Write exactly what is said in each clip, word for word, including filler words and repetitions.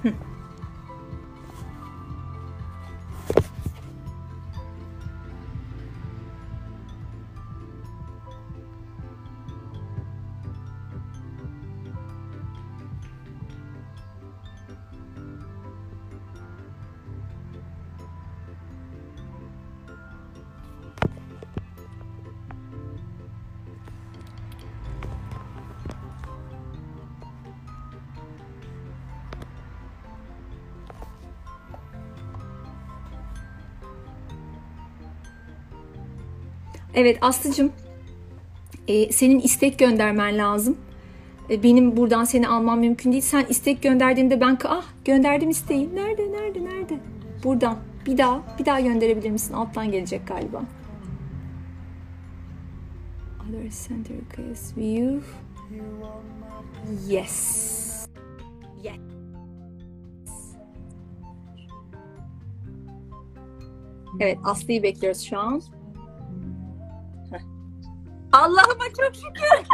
Evet Aslı'cığım, e, senin istek göndermen lazım. E, benim buradan seni almam mümkün değil. Sen istek gönderdiğinde ben ah gönderdim isteği. Nerede nerede nerede? Buradan bir daha bir daha gönderebilir misin? Alttan gelecek galiba. Other center request view. Yes. Yes. Evet, Aslı'yı bekliyoruz şu an. Allah'ıma çok şükür.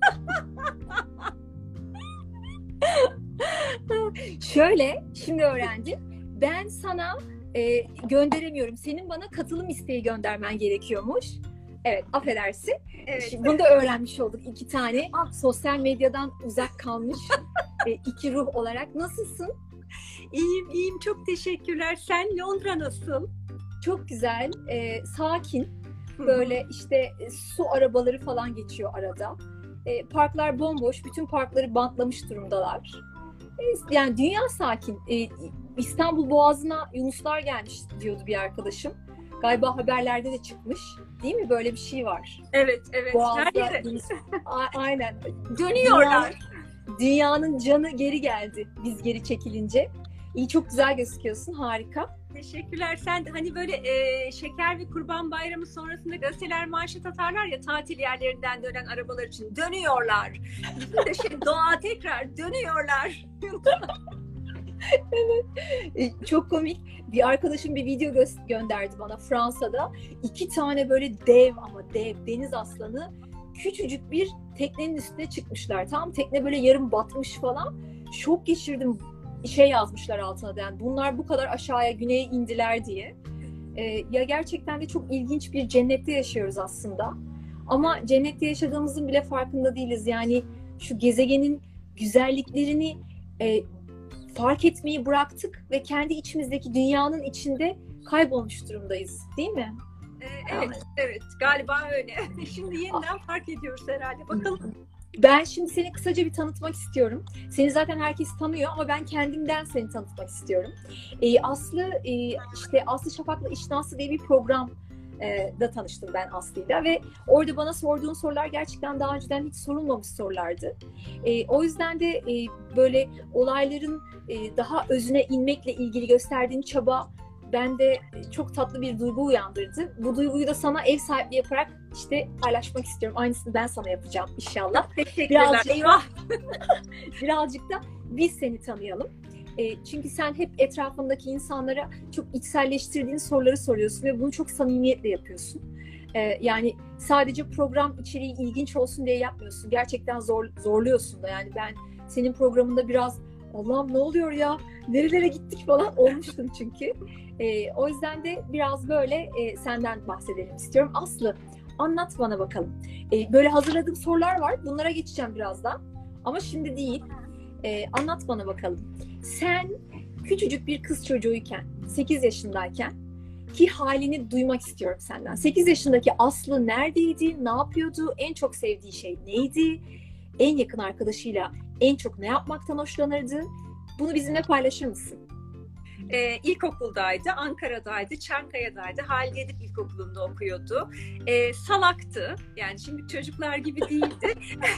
Şöyle, şimdi öğrendim. Ben sana e, gönderemiyorum. Senin bana katılım isteği göndermen gerekiyormuş. Evet, affedersin. Evet. Şimdi bunu da öğrenmiş olduk. İki tane sosyal medyadan uzak kalmış e, iki ruh olarak. Nasılsın? İyiyim, iyiyim. Çok teşekkürler. Sen, Londra nasıl? Çok güzel, e, sakin. Böyle işte su arabaları falan geçiyor arada. E, parklar bomboş. Bütün parkları bantlamış durumdalar. E, yani dünya sakin. E, İstanbul Boğazı'na yunuslar gelmiş diyordu bir arkadaşım. Galiba haberlerde de çıkmış. Değil mi? Böyle bir şey var. Evet, evet. Boğaz'da Her yere. yunus... A- aynen. Dönüyorlar. Dünyanın, dünyanın canı geri geldi biz geri çekilince. İyi, çok güzel gözüküyorsun. Harika. Teşekkürler. Sen de hani böyle e, şeker ve kurban bayramı sonrasında gazeteler manşet atarlar ya, tatil yerlerinden dönen arabalar için dönüyorlar. Bizim de şey, doğa tekrar dönüyorlar. Evet. E, çok komik. Bir arkadaşım bir video gö- gönderdi bana Fransa'da. İki tane böyle dev ama dev deniz aslanı küçücük bir teknenin üstüne çıkmışlar. Tam tekne böyle yarım batmış falan. Şok geçirdim. Şey yazmışlar altına, yani bunlar bu kadar aşağıya güneye indiler diye. Ee, ya gerçekten de çok ilginç bir cennette yaşıyoruz aslında. Ama cennette yaşadığımızın bile farkında değiliz. Yani şu gezegenin güzelliklerini e, fark etmeyi bıraktık ve kendi içimizdeki dünyanın içinde kaybolmuş durumdayız, değil mi? Ee, evet, evet. Galiba öyle. Şimdi yeniden fark ediyoruz herhalde. Bakalım. Ben şimdi seni kısaca bir tanıtmak istiyorum. Seni zaten herkes tanıyor ama ben kendimden seni tanıtmak istiyorum. Ee, Aslı, e, işte Aslı Şafak'la İş Dansı diye bir program e, da tanıştım ben Aslı'yla ve orada bana sorduğun sorular gerçekten daha önceden hiç sorulmamış sorulardı. E, o yüzden de e, böyle olayların e, daha özüne inmekle ilgili gösterdiğin çaba bende çok tatlı bir duygu uyandırdı. Bu duyguyu da sana ev sahipliği yaparak işte paylaşmak istiyorum. Aynısını ben sana yapacağım inşallah. Teşekkürler. Birazcık, Eyvah. birazcık da biz seni tanıyalım. E, çünkü sen hep etrafındaki insanlara çok içselleştirdiğin soruları soruyorsun ve bunu çok samimiyetle yapıyorsun. E, yani sadece program içeriği ilginç olsun diye yapmıyorsun. Gerçekten zor, zorluyorsun da. Yani ben senin programında biraz Allah'ım ne oluyor ya, nerelere gittik falan olmuştum çünkü. E, o yüzden de biraz böyle e, senden bahsedelim istiyorum. Aslı, anlat bana bakalım. E, böyle hazırladığım sorular var. Bunlara geçeceğim birazdan. Ama şimdi değil. E, anlat bana bakalım. Sen küçücük bir kız çocuğuyken, sekiz yaşındayken ki halini duymak istiyorum senden. sekiz yaşındaki Aslı neredeydi? Ne yapıyordu? En çok sevdiği şey neydi? En yakın arkadaşıyla en çok ne yapmaktan hoşlanırdı? Bunu bizimle paylaşır mısın? Ee, ilkokuldaydı, Ankara'daydı, Çankaya'daydı, Halide Edip İlkokulu'nda okuyordu. Ee, salaktı, yani şimdi çocuklar gibi değildi.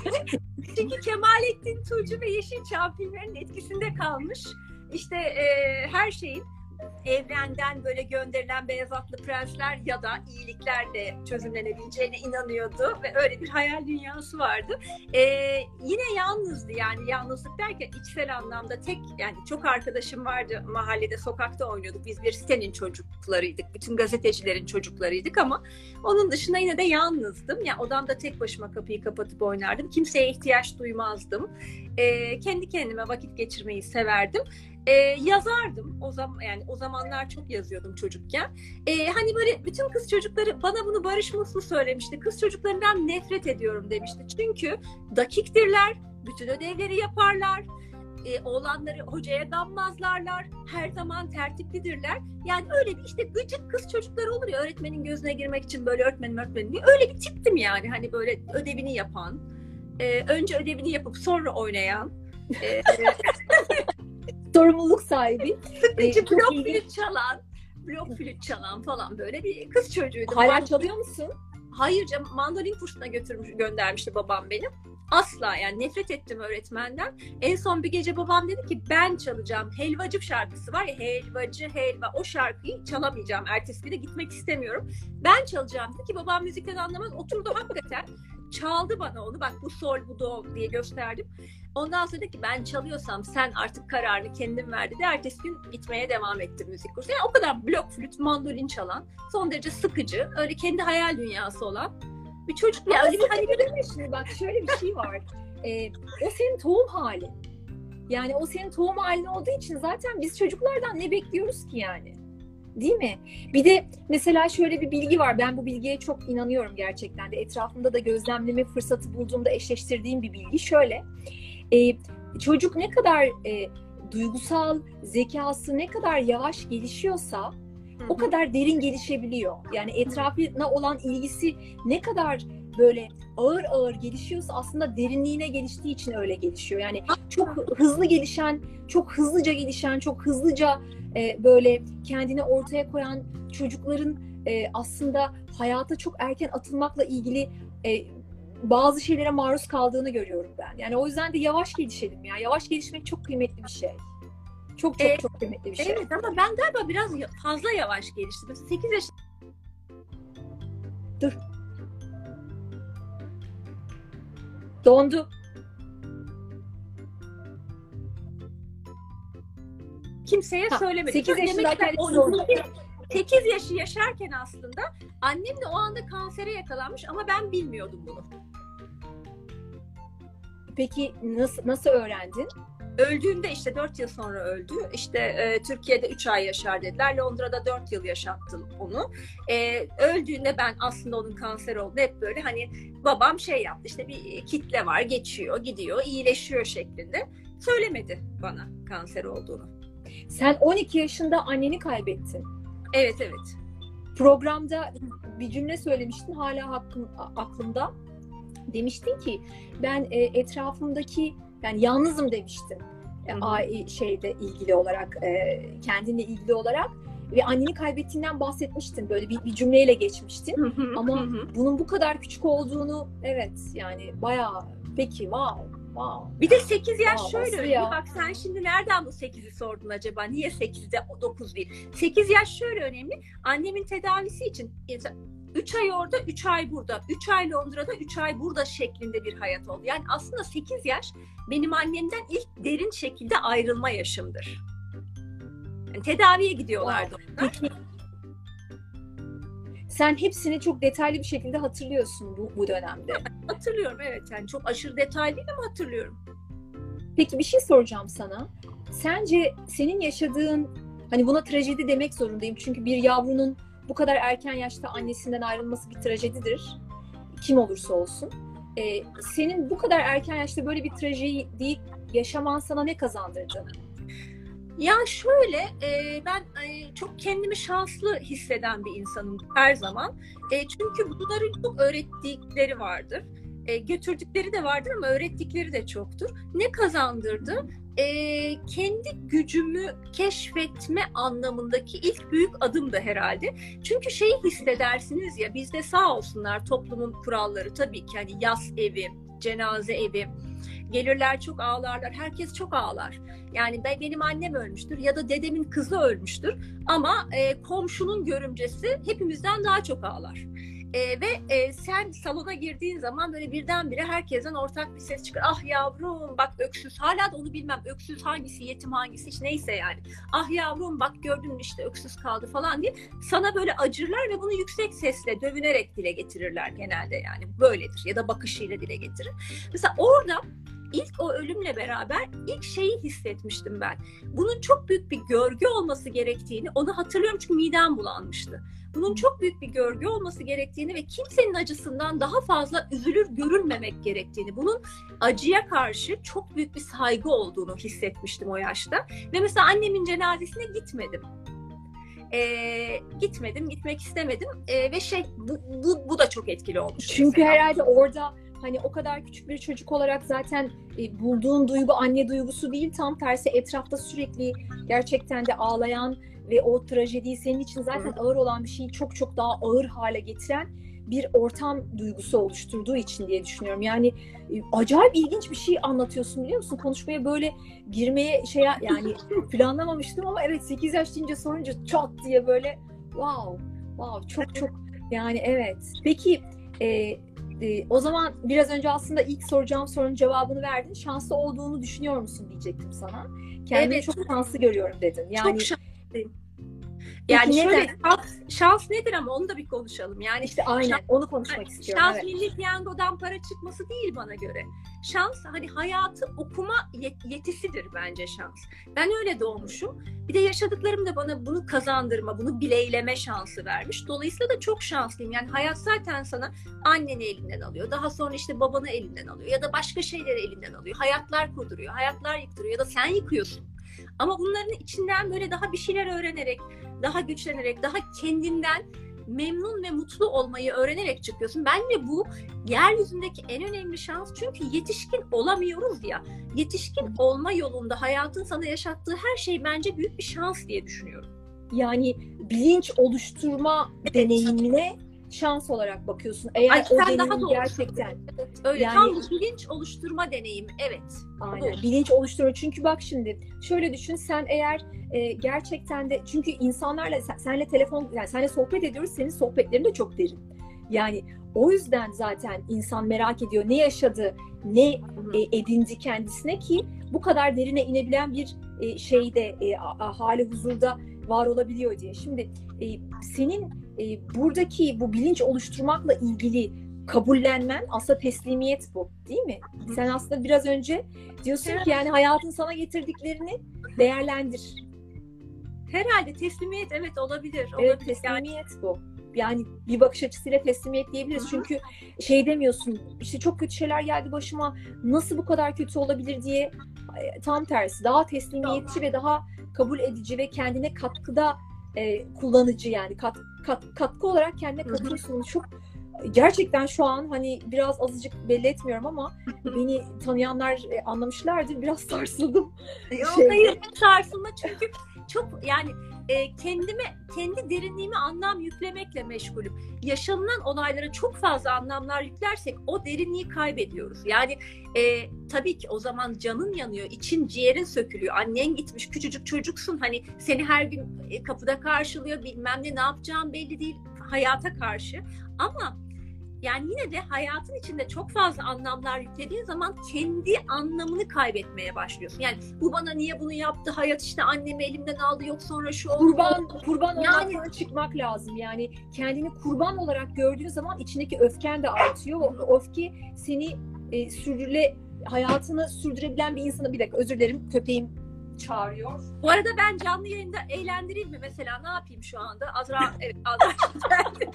Çünkü Kemalettin Tuğcu ve Yeşilçam filmlerinin etkisinde kalmış. İşte e, her şeyin evrenden böyle gönderilen beyaz atlı prensler ya da iyiliklerle çözümlenebileceğine inanıyordu ve öyle bir hayal dünyası vardı. Ee, yine yalnızdı, yani yalnızlık derken içsel anlamda tek, yani çok arkadaşım vardı, mahallede sokakta oynuyorduk, biz bir sitenin çocuklarıydık, bütün gazetecilerin çocuklarıydık ama onun dışında yine de yalnızdım. Yani odamda tek başıma kapıyı kapatıp oynardım, kimseye ihtiyaç duymazdım. Ee, kendi kendime vakit geçirmeyi severdim. e, yazardım. O zaman yani o zamanlar çok yazıyordum çocukken. E, hani böyle bütün kız çocukları bana bunu Barış Muslu söylemişti. Kız çocuklarından nefret ediyorum demişti. Çünkü dakiktirler, bütün ödevleri yaparlar. E, oğlanları hocaya dammazlarlar. Her zaman tertiplidirler. Yani öyle bir işte gıcık kız çocukları olur ya, öğretmenin gözüne girmek için böyle öğretmenim öğretmenim diye. Öyle bir tiptim yani. Hani böyle ödevini yapan, e, önce ödevini yapıp sonra oynayan, e, Sorumluluk sahibi. sıkıcı Ee, çok blok ilginç. flüt çalan, blok flüt çalan falan böyle bir kız çocuğuydu. Hala Man- çalıyor musun? Hayır canım, mandolin kursuna götürmüş, göndermişti babam benim. Asla, yani nefret ettim öğretmenden. En son bir gece babam dedi ki ben çalacağım. Helvacı şarkısı var ya, helvacı helva, o şarkıyı çalamayacağım. Ertesi gün de gitmek istemiyorum. Ben çalacağım dedi ki babam müzikten anlamaz. Oturdu hakikaten. Çaldı bana onu. Bak bu sol bu do diye gösterdim. Ondan sonra dedi ki ben çalıyorsam sen artık kararını kendin ver dedi. Ertesi gün gitmeye devam ettim müzik kursuna. Yani o kadar blok flüt, mandolin çalan, son derece sıkıcı, öyle kendi hayal dünyası olan bir çocuk. Ya Ya öyle öyle bir bir hani şimdi bak şöyle bir şey var. Ee, o senin tohum halin. Yani o senin tohum halin olduğu için zaten biz çocuklardan ne bekliyoruz ki yani? Değil mi? Bir de mesela şöyle bir bilgi var. Ben bu bilgiye çok inanıyorum gerçekten de. Etrafımda da gözlemleme fırsatı bulduğumda eşleştirdiğim bir bilgi. Şöyle, e, çocuk ne kadar e, duygusal zekası ne kadar yavaş gelişiyorsa o kadar derin gelişebiliyor. Yani etrafına olan ilgisi ne kadar böyle ağır ağır gelişiyorsa aslında derinliğine geliştiği için öyle gelişiyor. Yani çok hızlı gelişen, çok hızlıca gelişen, çok hızlıca e, böyle kendini ortaya koyan çocukların e, aslında hayata çok erken atılmakla ilgili e, bazı şeylere maruz kaldığını görüyorum ben. Yani o yüzden de yavaş gelişelim ya. Yavaş gelişmek çok kıymetli bir şey. Çok çok Ee, çok kıymetli bir şey. Evet ama ben galiba biraz fazla yavaş geliştim. Mesela sekiz yaş Dur. Dondu. kimseye Ha, söylemedim. sekiz Demek yaşındayken ki o zordu. sekiz yaşı yaşarken aslında annem de o anda kansere yakalanmış ama ben bilmiyordum bunu. Peki nasıl nasıl öğrendin? Öldüğünde işte dört yıl sonra öldü. İşte e, Türkiye'de üç ay yaşar dediler. Londra'da dört yıl yaşattım onu. E, öldüğünde ben aslında onun kanser olduğunu hep böyle hani babam şey yaptı. İşte bir kitle var, geçiyor, gidiyor, iyileşiyor şeklinde. Söylemedi bana kanser olduğunu. Sen on iki yaşında anneni kaybettin. Evet evet. Programda bir cümle söylemiştin, hala hakkım, aklımda. Demiştin ki ben e, etrafımdaki yani yalnızım demiştin. E, şeyde ilgili olarak, e, kendinle ilgili olarak ve anneni kaybettiğinden bahsetmiştin. Böyle bir, bir cümleyle geçmiştin. Ama bunun bu kadar küçük olduğunu, evet yani bayağı, peki wow. Wow. Bir de sekiz yaş Wow, şöyle önemli. ya. Bak sen şimdi nereden bu sekizi sordun acaba? Niye sekizde dokuz değil? sekiz yaş şöyle önemli. Annemin tedavisi için üç ay orada, üç ay burada. üç ay Londra'da, üç ay burada şeklinde bir hayat oldu. Yani aslında sekiz yaş benim annemden ilk derin şekilde ayrılma yaşımdır. Yani tedaviye gidiyorlardı onlar. Peki, sen hepsini çok detaylı bir şekilde hatırlıyorsun bu, bu dönemde. Hatırlıyorum evet. Yani çok aşırı detaylı değil ama hatırlıyorum. Peki bir şey soracağım sana. Sence senin yaşadığın, hani buna trajedi demek zorundayım. Çünkü bir yavrunun bu kadar erken yaşta annesinden ayrılması bir trajedidir. Kim olursa olsun. Ee, senin bu kadar erken yaşta böyle bir trajedi yaşaman sana ne kazandırdı? Ya şöyle, e, ben e, çok kendimi şanslı hisseden bir insanım her zaman. E, çünkü bunların çok öğrettikleri vardır. E, götürdükleri de vardır ama öğrettikleri de çoktur. Ne kazandırdı? E, kendi gücümü keşfetme anlamındaki ilk büyük adım da herhalde. Çünkü şeyi hissedersiniz ya, bizde sağ olsunlar toplumun kuralları tabii ki hani yas evi, cenaze evi, gelirler çok ağlarlar, herkes çok ağlar. Yani ben, benim annem ölmüştür ya da dedemin kızı ölmüştür ama e, komşunun görümcesi hepimizden daha çok ağlar. E, ve e, sen salona girdiğin zaman böyle birdenbire herkesten ortak bir ses çıkar. Ah yavrum bak öksüz, hala da onu bilmem, öksüz hangisi, yetim hangisi, hiç neyse yani. Ah yavrum bak gördün mü işte öksüz kaldı falan diye sana böyle acırlar ve bunu yüksek sesle dövünerek dile getirirler genelde, yani böyledir ya da bakışıyla dile getirir. Mesela orada ilk o ölümle beraber ilk şeyi hissetmiştim ben. Bunun çok büyük bir görgü olması gerektiğini, onu hatırlıyorum çünkü midem bulanmıştı. Bunun çok büyük bir görgü olması gerektiğini ve kimsenin acısından daha fazla üzülür görülmemek gerektiğini, bunun acıya karşı çok büyük bir saygı olduğunu hissetmiştim o yaşta. Ve mesela annemin cenazesine gitmedim. Ee, gitmedim, gitmek istemedim ee, ve şey bu, bu, bu da çok etkili olmuş. Çünkü mesela. herhalde orada hani o kadar küçük bir çocuk olarak zaten e, bulduğun duygu anne duygusu değil, tam tersi etrafta sürekli gerçekten de ağlayan ve o trajediyi senin için zaten Hı. ağır olan bir şeyi çok çok daha ağır hale getiren bir ortam duygusu oluşturduğu için diye düşünüyorum. Yani e, acayip ilginç bir şey anlatıyorsun, biliyor musun? Konuşmaya böyle girmeye şey yani planlamamıştım ama evet, sekiz yaş deyince sorunca çat diye böyle wow wow çok çok yani evet. Peki e, e, o zaman biraz önce aslında ilk soracağım sorunun cevabını verdin. Şanslı olduğunu düşünüyor musun diyecektim sana. Kendimi Evet. çok şanslı görüyorum dedin. Yani çok şanslıyım. Yani Peki şöyle neden? şans, şans nedir ama onu da bir konuşalım. Yani İşte aynen şans, onu konuşmak istiyorum. Şans evet. milli piyangodan para çıkması değil bana göre. Şans hani hayatı okuma yetisidir bence şans. Ben öyle doğmuşum. Bir de yaşadıklarım da bana bunu kazandırma, bunu bileyleme şansı vermiş. Dolayısıyla da çok şanslıyım. Yani hayat zaten sana anneni elinden alıyor. Daha sonra işte babanı elinden alıyor. Ya da başka şeyleri elinden alıyor. Hayatlar kurduruyor, hayatlar yıktırıyor ya da sen yıkıyorsun. Ama bunların içinden böyle daha bir şeyler öğrenerek, daha güçlenerek, daha kendinden memnun ve mutlu olmayı öğrenerek çıkıyorsun. Bence bu yeryüzündeki en önemli şans. Çünkü yetişkin olamıyoruz ya. Yetişkin olma yolunda hayatın sana yaşattığı her şey bence büyük bir şans diye düşünüyorum. Yani bilinç oluşturma deneyimine şans olarak bakıyorsun. Eğer Ay, o sen daha deneyim doğrusun. gerçekten Evet, öyle yani, tam bir bilinç oluşturma deneyimi. Evet. Aynen. Doğru. Bilinç oluşturuyor. Çünkü bak şimdi şöyle düşün, sen eğer e, gerçekten de, çünkü insanlarla sen, senle telefon yani senle sohbet ediyoruz. Senin sohbetlerin de çok derin. Yani o yüzden zaten insan merak ediyor ne yaşadı, ne e, edindi kendisine ki bu kadar derine inebilen bir e, şeyde e, a, a, hali huzurda var olabiliyor diye. Şimdi e, senin e, buradaki bu bilinç oluşturmakla ilgili kabullenmen aslında teslimiyet bu, değil mi? Sen aslında biraz önce diyorsun ki yani hayatın sana getirdiklerini değerlendir. Herhalde teslimiyet evet olabilir. Evet, olabilir. teslimiyet yani bu. Yani bir bakış açısıyla teslimiyet diyebiliriz. Hı-hı. Çünkü şey demiyorsun, işte çok kötü şeyler geldi başıma, nasıl bu kadar kötü olabilir diye, tam tersi. Daha teslimiyetçi ve daha kabul edici ve kendine katkıda e, kullanıcı, yani kat, kat, katkı olarak kendine katıyorsun. Çok gerçekten şu an hani biraz azıcık belli etmiyorum ama beni tanıyanlar anlamışlardır. Biraz sarsıldım. Yok şey, hayır sarsılma çünkü çok yani e, kendime, kendi derinliğime anlam yüklemekle meşgulüm. Yaşanılan olaylara çok fazla anlamlar yüklersek o derinliği kaybediyoruz. Yani e, tabii ki o zaman canın yanıyor, için ciğerin sökülüyor. Annen gitmiş, küçücük çocuksun, hani seni her gün kapıda karşılıyor, bilmem ne, ne yapacağım belli değil hayata karşı. Ama yani yine de hayatın içinde çok fazla anlamlar yüklediğin zaman kendi anlamını kaybetmeye başlıyorsun. Yani bu bana niye bunu yaptı? Hayat işte annemi elimden aldı. Yok sonra şu oldu. Kurban, kurban yani, olmaktan çıkmak lazım. Yani kendini kurban olarak gördüğün zaman içindeki öfken de artıyor. O öfke seni e, sürdürle, hayatını sürdürebilen bir insana, bir dakika özür dilerim, köpeğim çağırıyor. Bu arada ben canlı yayında eğlendireyim mi mesela? Ne yapayım şu anda? Azra, evet Azra geldi.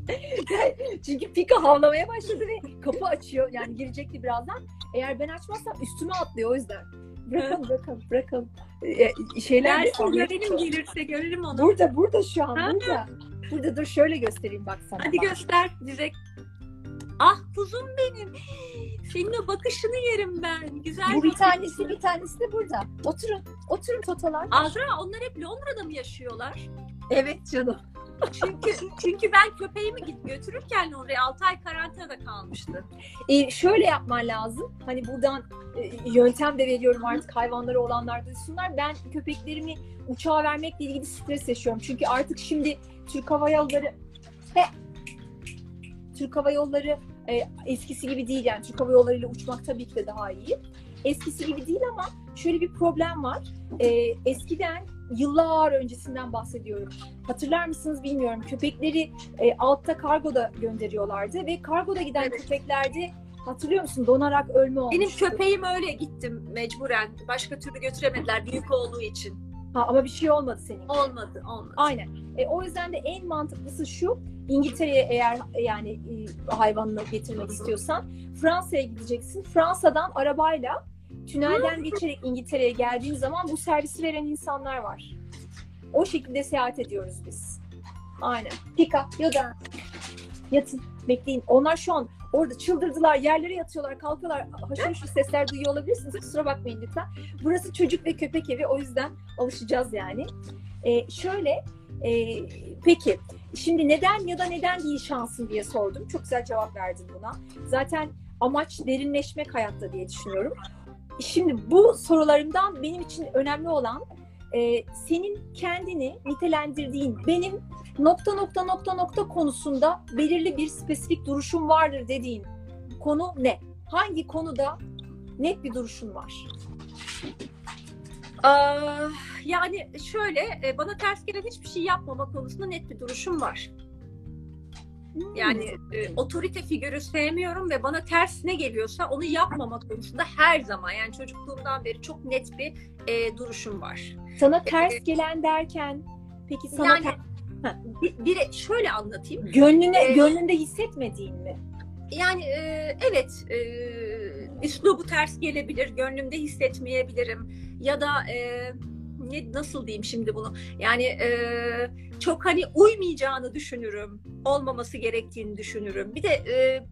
Çünkü Pika havlamaya başladı ve kapı açıyor. Yani girecekti birazdan. Eğer ben açmazsam üstüme atlıyor, o yüzden. Bırakalım, bırakalım, bırakalım. Ee, şeyler Gelsin, görelim, gelirse görelim onu. Burada, burada şu an, ha? burada. Burada dur, şöyle göstereyim bak sana. Hadi bak. göster direkt. Ah kuzum benim. Senin o bakışını yerim ben. Güzel. Bu bir tanesi, bir tanesi de burada. Oturun, oturun totolar. Azra, onlar hep Londra'da mı yaşıyorlar? Evet canım. Çünkü çünkü ben köpeğimi git götürürken oraya altı ay karantinada kalmıştı. Ee, şöyle yapman lazım. Hani buradan e, yöntem de veriyorum artık, hayvanları olanlar duysunlar. Ben köpeklerimi uçağa vermekle ilgili stres yaşıyorum. Çünkü artık şimdi Türk Hava Yolları he, Türk Hava Yolları e, eskisi gibi değil. Yani Türk Hava Yolları ile uçmak tabii ki de daha iyi. Eskisi gibi değil ama şöyle bir problem var. E, eskiden, yıllar öncesinden bahsediyorum. Hatırlar mısınız bilmiyorum. Köpekleri e, altta kargoda gönderiyorlardı ve kargoda giden evet. köpeklerde Hatırlıyor musun? Donarak ölme olmuştu. Benim köpeğim öyle, gittim mecburen. Başka türlü götüremediler büyük olduğu için. Ha, ama bir şey olmadı senin. Olmadı, olmadı. Aynen. E, o yüzden de en mantıklısı şu. İngiltere'ye eğer yani e, hayvanını getirmek istiyorsan Fransa'ya gideceksin. Fransa'dan arabayla tünelden geçerek İngiltere'ye geldiğin zaman bu servisi veren insanlar var. O şekilde seyahat ediyoruz biz. Aynen. Pika, Yoda. Yatın, bekleyin. Onlar şu an orada çıldırdılar, yerlere yatıyorlar, kalkıyorlar. Haşır haşır sesler duyuyor olabilirsiniz. Kusura bakmayın lütfen. Burası çocuk ve köpek evi. O yüzden alışacağız yani. Ee, şöyle, e, peki. Şimdi neden ya da neden değil şansın diye sordum. Çok güzel cevap verdin buna. Zaten amaç derinleşmek hayatta diye düşünüyorum. Şimdi bu sorularımdan benim için önemli olan e, senin kendini nitelendirdiğin, benim nokta nokta nokta nokta konusunda belirli bir spesifik duruşum vardır dediğin konu ne? Hangi konuda net bir duruşun var? Aa, yani şöyle, bana ters gelen hiçbir şey yapmama konusunda net bir duruşum var. Yani e, otorite figürü sevmiyorum ve bana ters ne geliyorsa onu yapmama konusunda her zaman, yani çocukluğumdan beri çok net bir e, duruşum var. Sana ters gelen derken peki sana yani ter... bir, bir şöyle anlatayım. Gönlüne, ee, gönlünde hissetmediğin mi? Yani e, evet, e, üslubu ters gelebilir, gönlümde hissetmeyebilirim ya da e, ne nasıl diyeyim şimdi bunu? Yani e, çok hani uymayacağını düşünürüm, olmaması gerektiğini düşünürüm. Bir de e,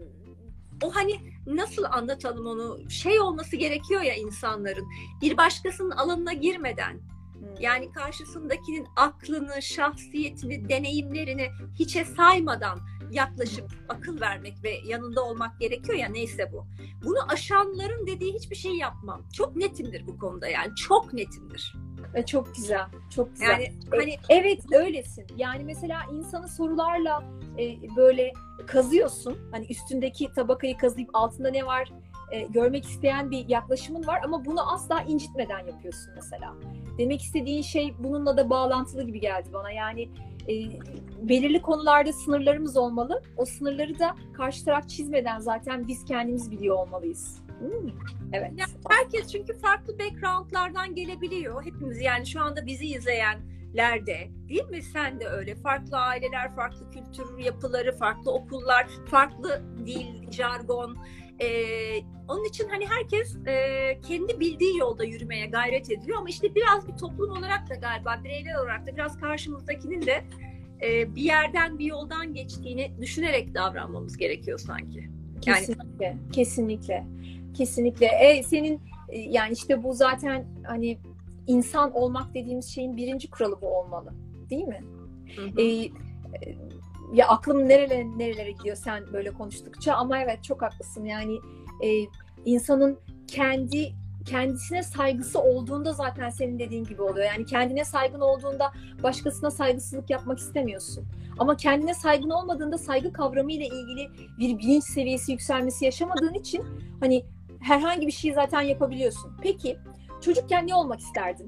o hani nasıl anlatalım onu? Şey olması gerekiyor ya insanların, bir başkasının alanına girmeden. Yani karşısındakinin aklını, şahsiyetini, deneyimlerini hiçe saymadan yaklaşıp akıl vermek ve yanında olmak gerekiyor ya, neyse bu. Bunu aşanların dediği hiçbir şey yapmam. Çok netimdir bu konuda, yani çok netimdir. E, çok güzel, çok güzel. Yani hani e, evet öylesin. Yani mesela insanı sorularla e, böyle kazıyorsun. Hani üstündeki tabakayı kazıyıp altında ne var e, görmek isteyen bir yaklaşımın var ama bunu asla incitmeden yapıyorsun mesela. Demek istediğin şey bununla da bağlantılı gibi geldi bana. Yani e, belirli konularda sınırlarımız olmalı. O sınırları da karşı taraf çizmeden zaten biz kendimiz biliyor olmalıyız. Hmm. Evet. Yani herkes çünkü farklı backgroundlardan gelebiliyor. Hepimiz, yani şu anda bizi izleyenler de, değil mi? Sen de öyle. Farklı aileler, farklı kültür yapıları, farklı okullar, farklı dil, jargon. Ee, onun için hani herkes e, kendi bildiği yolda yürümeye gayret ediyor ama işte biraz bir toplum olarak da, galiba bireyler olarak da biraz karşımızdakinin de e, bir yerden, bir yoldan geçtiğini düşünerek davranmamız gerekiyor sanki. Yani... Kesinlikle, kesinlikle, kesinlikle. E, senin e, yani işte bu zaten hani insan olmak dediğimiz şeyin birinci kuralı bu olmalı, değil mi? Hı hı. E, e, ya aklım nerelere nerelere gidiyor sen böyle konuştukça ama evet çok haklısın. Yani e, insanın kendi kendisine saygısı olduğunda zaten senin dediğin gibi oluyor. Yani kendine saygın olduğunda başkasına saygısızlık yapmak istemiyorsun. Ama kendine saygın olmadığında saygı kavramı ile ilgili bir bilinç seviyesi yükselmesi yaşamadığın için hani herhangi bir şeyi zaten yapabiliyorsun. Peki çocukken ne olmak isterdin?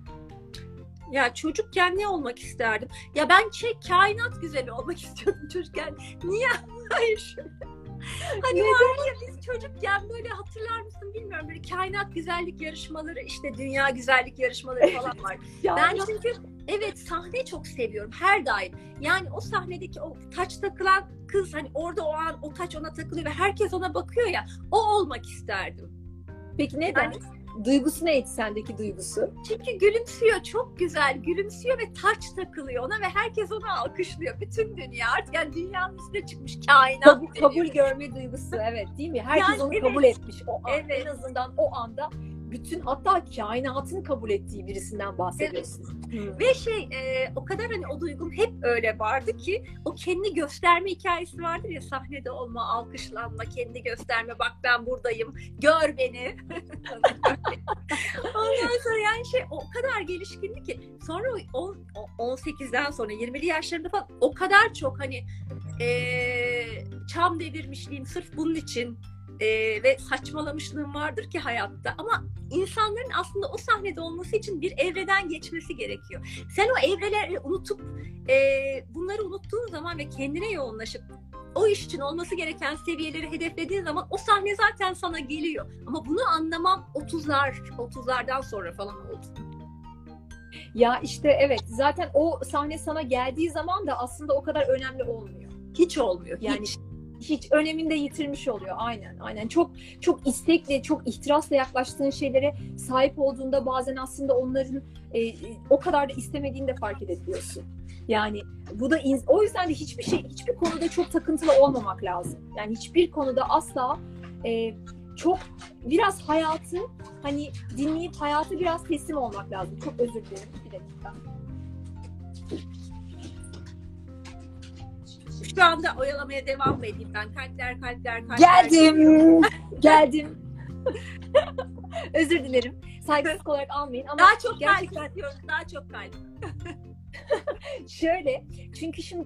Ya çocukken ne olmak isterdim? Ya ben şey, kainat güzeli olmak istiyordum çocukken. Niye? Hayır. Hani var ya, biz çocukken böyle, hatırlar mısın bilmiyorum, böyle kainat güzellik yarışmaları, işte dünya güzellik yarışmaları falan var. Ben çünkü evet sahne çok seviyorum her daim. Yani o sahnedeki o taç takılan kız, hani orada o an o taç ona takılıyor ve herkes ona bakıyor ya, o olmak isterdim. Peki neden? Yani, duygusu neydi sendeki duygusu? Çünkü gülümsüyor, çok güzel gülümsüyor ve taç takılıyor ona ve herkes onu alkışlıyor. Bütün dünya artık, yani dünyanın üstüne çıkmış kainat. Kabul, kabul görme duygusu, evet, değil mi? Herkes yani, onu evet. kabul etmiş. O an, evet. En azından o anda bütün, hatta kainatın kabul ettiği birisinden bahsediyorsun. Evet. Hmm. Ve şey e, o kadar hani o duygum hep öyle vardı ki, o kendi gösterme hikayesi vardır ya, sahnede olma, alkışlanma, kendi gösterme, bak ben buradayım, gör beni. Ondan sonra yani şey o kadar gelişkindi ki, sonra on sekizden sonra yirmili yaşlarımda falan o kadar çok hani e, çam devirmişliğim sırf bunun için Ee, ve saçmalamışlığım vardır ki hayatta, ama insanların aslında o sahnede olması için bir evreden geçmesi gerekiyor. Sen o evreleri unutup e, bunları unuttuğun zaman ve kendine yoğunlaşıp o iş için olması gereken seviyeleri hedeflediğin zaman o sahne zaten sana geliyor. Ama bunu anlamam otuzlar, otuzlardan sonra falan oldu. Ya işte evet, zaten o sahne sana geldiği zaman da aslında o kadar önemli olmuyor. Hiç olmuyor. Yani hiç. hiç önemini de yitirmiş oluyor. Aynen, aynen. Çok çok istekle, çok ihtirasla yaklaştığın şeylere sahip olduğunda bazen aslında onların e, o kadar da istemediğini de fark edebiliyorsun. Yani bu da o yüzden de hiçbir şey, hiçbir konuda çok takıntılı olmamak lazım. Yani hiçbir konuda asla e, çok biraz hayatı hani dinleyip hayatı biraz teslim olmak lazım. Çok özür dilerim. Bir dakika. Şu anda oyalamaya devam mı edeyim ben? Kalpler, kalpler, kalpler. Geldim. Geldim. Özür dilerim. Saygısızlık olarak almayın ama daha çok gerçekten... kalp istiyoruz. Daha çok kalp. Şöyle, çünkü şimdi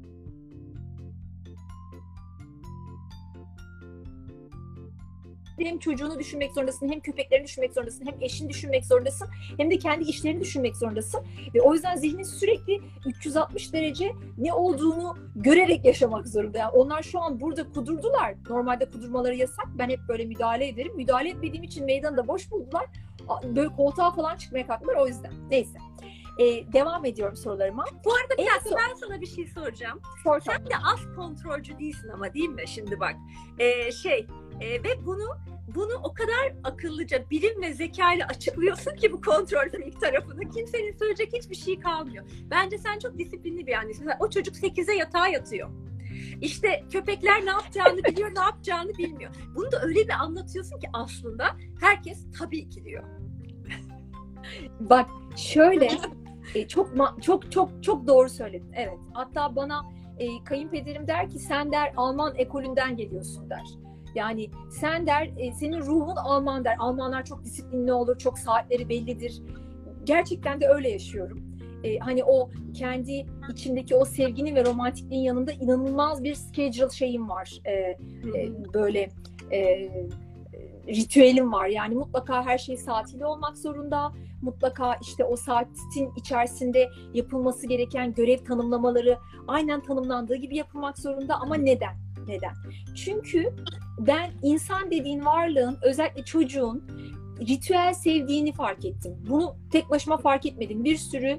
hem çocuğunu düşünmek zorundasın, hem köpeklerini düşünmek zorundasın, hem eşini düşünmek zorundasın, hem de kendi işlerini düşünmek zorundasın. Ve o yüzden zihnin sürekli üç yüz altmış derece ne olduğunu görerek yaşamak zorunda. Yani onlar şu an burada kudurdular. Normalde kudurmaları yasak. Ben hep böyle müdahale ederim. Müdahale etmediğim için meydanı da boş buldular. Böyle koltuğa falan çıkmaya kalktılar. O yüzden. Neyse. Ee, devam ediyorum sorularıma. Bu arada bir dakika, sor- ben sana bir şey soracağım. Sor Sen de az kontrolcü değilsin ama, değil mi? Şimdi bak. Ee, şey e, ve bunu bunu o kadar akıllıca, bilim ve zeka ile açıklıyorsun ki bu kontrol freak tarafını. Kimsenin söyleyecek hiçbir şey kalmıyor. Bence sen çok disiplinli bir annesin. O çocuk sekize yatağa yatıyor. İşte köpekler ne yapacağını biliyor, ne yapacağını bilmiyor. Bunu da öyle bir anlatıyorsun ki aslında herkes tabii ki diyor. Bak şöyle e, çok çok çok çok doğru söyledin. Evet. Hatta bana e, kayınpederim der ki sen der Alman ekolünden geliyorsun der. Yani sen der e, senin ruhun Alman der. Almanlar çok disiplinli olur, çok saatleri bellidir. Gerçekten de öyle yaşıyorum. E, hani o kendi içimdeki o sevginin ve romantikliğin yanında inanılmaz bir schedule şeyim var. E, e, böyle e, ritüelim var. Yani mutlaka her şey saatiyle olmak zorunda. Mutlaka işte o saatin içerisinde yapılması gereken görev tanımlamaları aynen tanımlandığı gibi yapılmak zorunda. Ama neden? Neden? Çünkü ben insan dediğin varlığın, özellikle çocuğun ritüel sevdiğini fark ettim. Bunu tek başıma fark etmedim. Bir sürü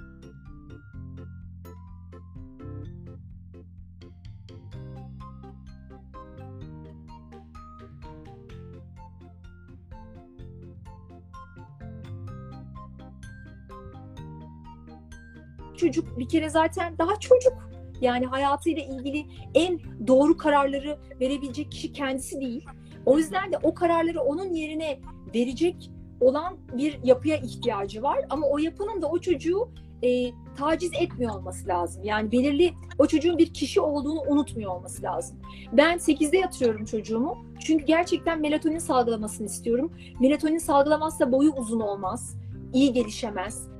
çocuk bir kere zaten daha çocuk. Yani hayatıyla ilgili en doğru kararları verebilecek kişi kendisi değil. O yüzden de o kararları onun yerine verecek olan bir yapıya ihtiyacı var. Ama o yapının da o çocuğu e, taciz etmiyor olması lazım. Yani belirli, o çocuğun bir kişi olduğunu unutmuyor olması lazım. Ben sekizde yatıyorum çocuğumu. Çünkü gerçekten melatonin salgılamasını istiyorum. Melatonin salgılamazsa boyu uzun olmaz, iyi gelişemez.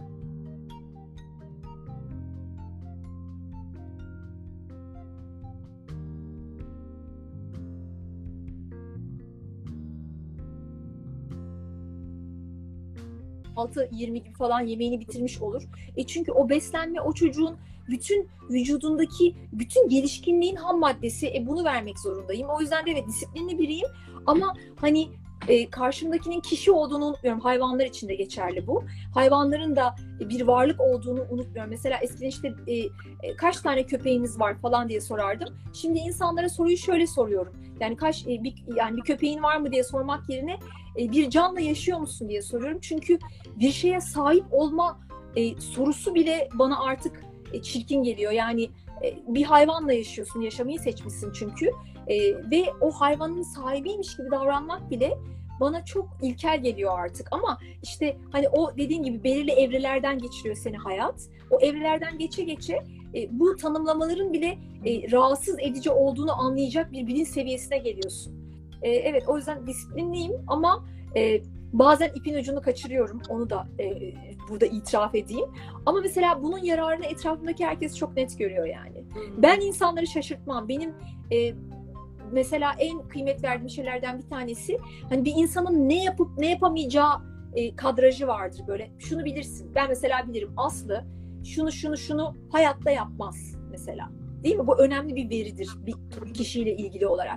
altı yirmi gibi falan yemeğini bitirmiş olur. E çünkü o beslenme o çocuğun bütün vücudundaki bütün gelişkinliğin ham maddesi. E bunu vermek zorundayım. O yüzden de evet disiplinli biriyim ama hani e, karşımdakinin kişi olduğunu unutmuyorum. Hayvanlar için de geçerli bu. Hayvanların da bir varlık olduğunu unutmuyorum. Mesela eskiden işte e, e, kaç tane köpeğiniz var falan diye sorardım. Şimdi insanlara soruyu şöyle soruyorum. Yani kaç e, bir, yani bir köpeğin var mı diye sormak yerine e, bir canla yaşıyor musun diye soruyorum. Çünkü bir şeye sahip olma e, sorusu bile bana artık e, çirkin geliyor. Yani e, bir hayvanla yaşıyorsun, yaşamayı seçmişsin çünkü. E, ve o hayvanın sahibiymiş gibi davranmak bile bana çok ilkel geliyor artık. Ama işte hani o dediğin gibi belirli evrelerden geçiriyor seni hayat. O evrelerden geçe geçe e, bu tanımlamaların bile e, rahatsız edici olduğunu anlayacak bir bilinç seviyesine geliyorsun. E, evet, o yüzden disiplinliyim ama e, bazen ipin ucunu kaçırıyorum. Onu da e, burada itiraf edeyim. Ama mesela bunun yararını etrafımdaki herkes çok net görüyor yani. Ben insanları şaşırtmam. Benim e, mesela en kıymet verdiğim şeylerden bir tanesi, hani bir insanın ne yapıp ne yapamayacağı e, kadrajı vardır böyle. Şunu bilirsin. Ben mesela bilirim. Aslı şunu şunu şunu hayatta yapmaz mesela. Değil mi? Bu önemli bir veridir bir kişiyle ilgili olarak.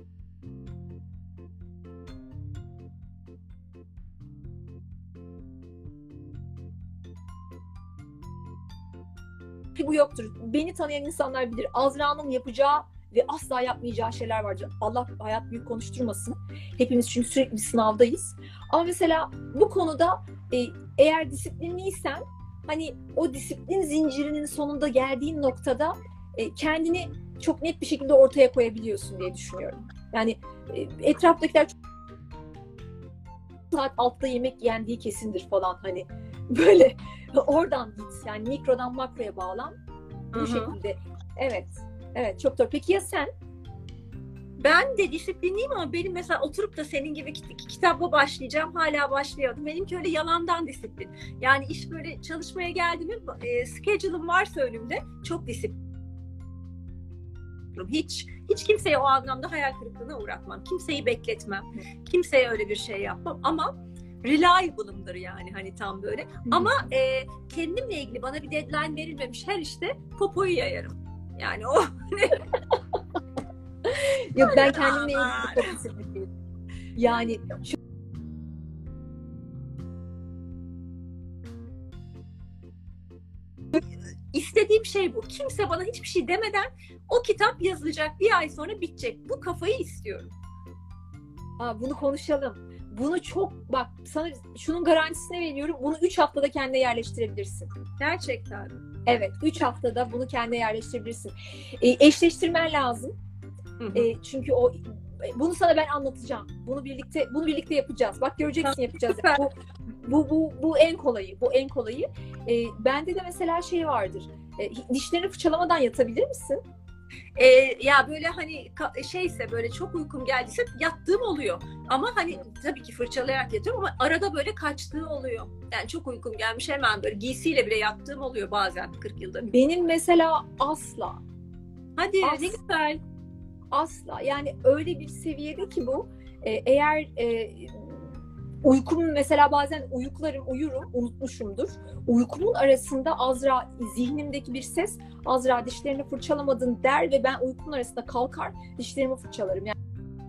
Bu yoktur. Beni tanıyan insanlar bilir. Azra'nın yapacağı ve asla yapmayacağı şeyler vardır. Allah hayat büyük konuşturmasın. Hepimiz çünkü sürekli bir sınavdayız. Ama mesela bu konuda e, eğer disiplinliysen, hani o disiplin zincirinin sonunda geldiğin noktada e, kendini çok net bir şekilde ortaya koyabiliyorsun diye düşünüyorum. Yani e, etraftakiler çok saat altta yemek yendiği kesindir falan, hani böyle oradan git. Yani mikrodan makroya bağlan. Bu Hı-hı. şekilde. Evet. Evet, çok doğru. Peki ya sen? Ben de disiplinliyim ama benim mesela oturup da senin gibi kitaba başlayacağım, hala başlayamadım. Benimki öyle yalandan disiplin. Yani iş böyle çalışmaya geldi mi, e, schedule'ım varsa önümde, çok disiplin. Hiç hiç kimseye o anlamda hayal kırıklığına uğratmam. Kimseyi bekletmem. Kimseye öyle bir şey yapmam ama reliable'ımdır yani, hani tam böyle. Hı. Ama e, kendimle ilgili bana bir deadline verilmemiş her işte popoyu yayarım. Yani o Yok, ben kendimle ilgili çok disipliyim. Yani şu... İstediğim şey bu. Kimse bana hiçbir şey demeden o kitap yazılacak, bir ay sonra bitecek. Bu kafayı istiyorum. Aa, bunu konuşalım. Bunu çok, bak sana şunun garantisini veriyorum. Bunu üç haftada kendine yerleştirebilirsin. Gerçekten. Evet, üç haftada bunu kendine yerleştirebilirsin. E, eşleştirmen lazım. Hı hı. E, çünkü o bunu sana ben anlatacağım. Bunu birlikte bunu birlikte yapacağız. Bak göreceksin, yapacağız. Bu, bu bu bu en kolayı. Bu en kolayı. E, bende de mesela şey vardır. E, dişlerini fırçalamadan yatabilir misin? Ee, ya böyle hani şeyse, böyle çok uykum geldiyse yattığım oluyor. Ama hani tabii ki fırçalayarak yatıyorum ama arada böyle kaçtığı oluyor. Yani çok uykum gelmiş, hemen böyle giysiyle bile yattığım oluyor bazen, kırk yılda. Benim mesela asla. Hadi As- ne güzel. Asla. Yani öyle bir seviyede ki bu. Ee, eğer e, uykum mesela, bazen uyuklarım, uyurum, unutmuşumdur. Uykumun arasında Azra, zihnimdeki bir ses, Azra dişlerini fırçalamadın der ve ben uykumun arasında kalkar dişlerimi fırçalarım. Yani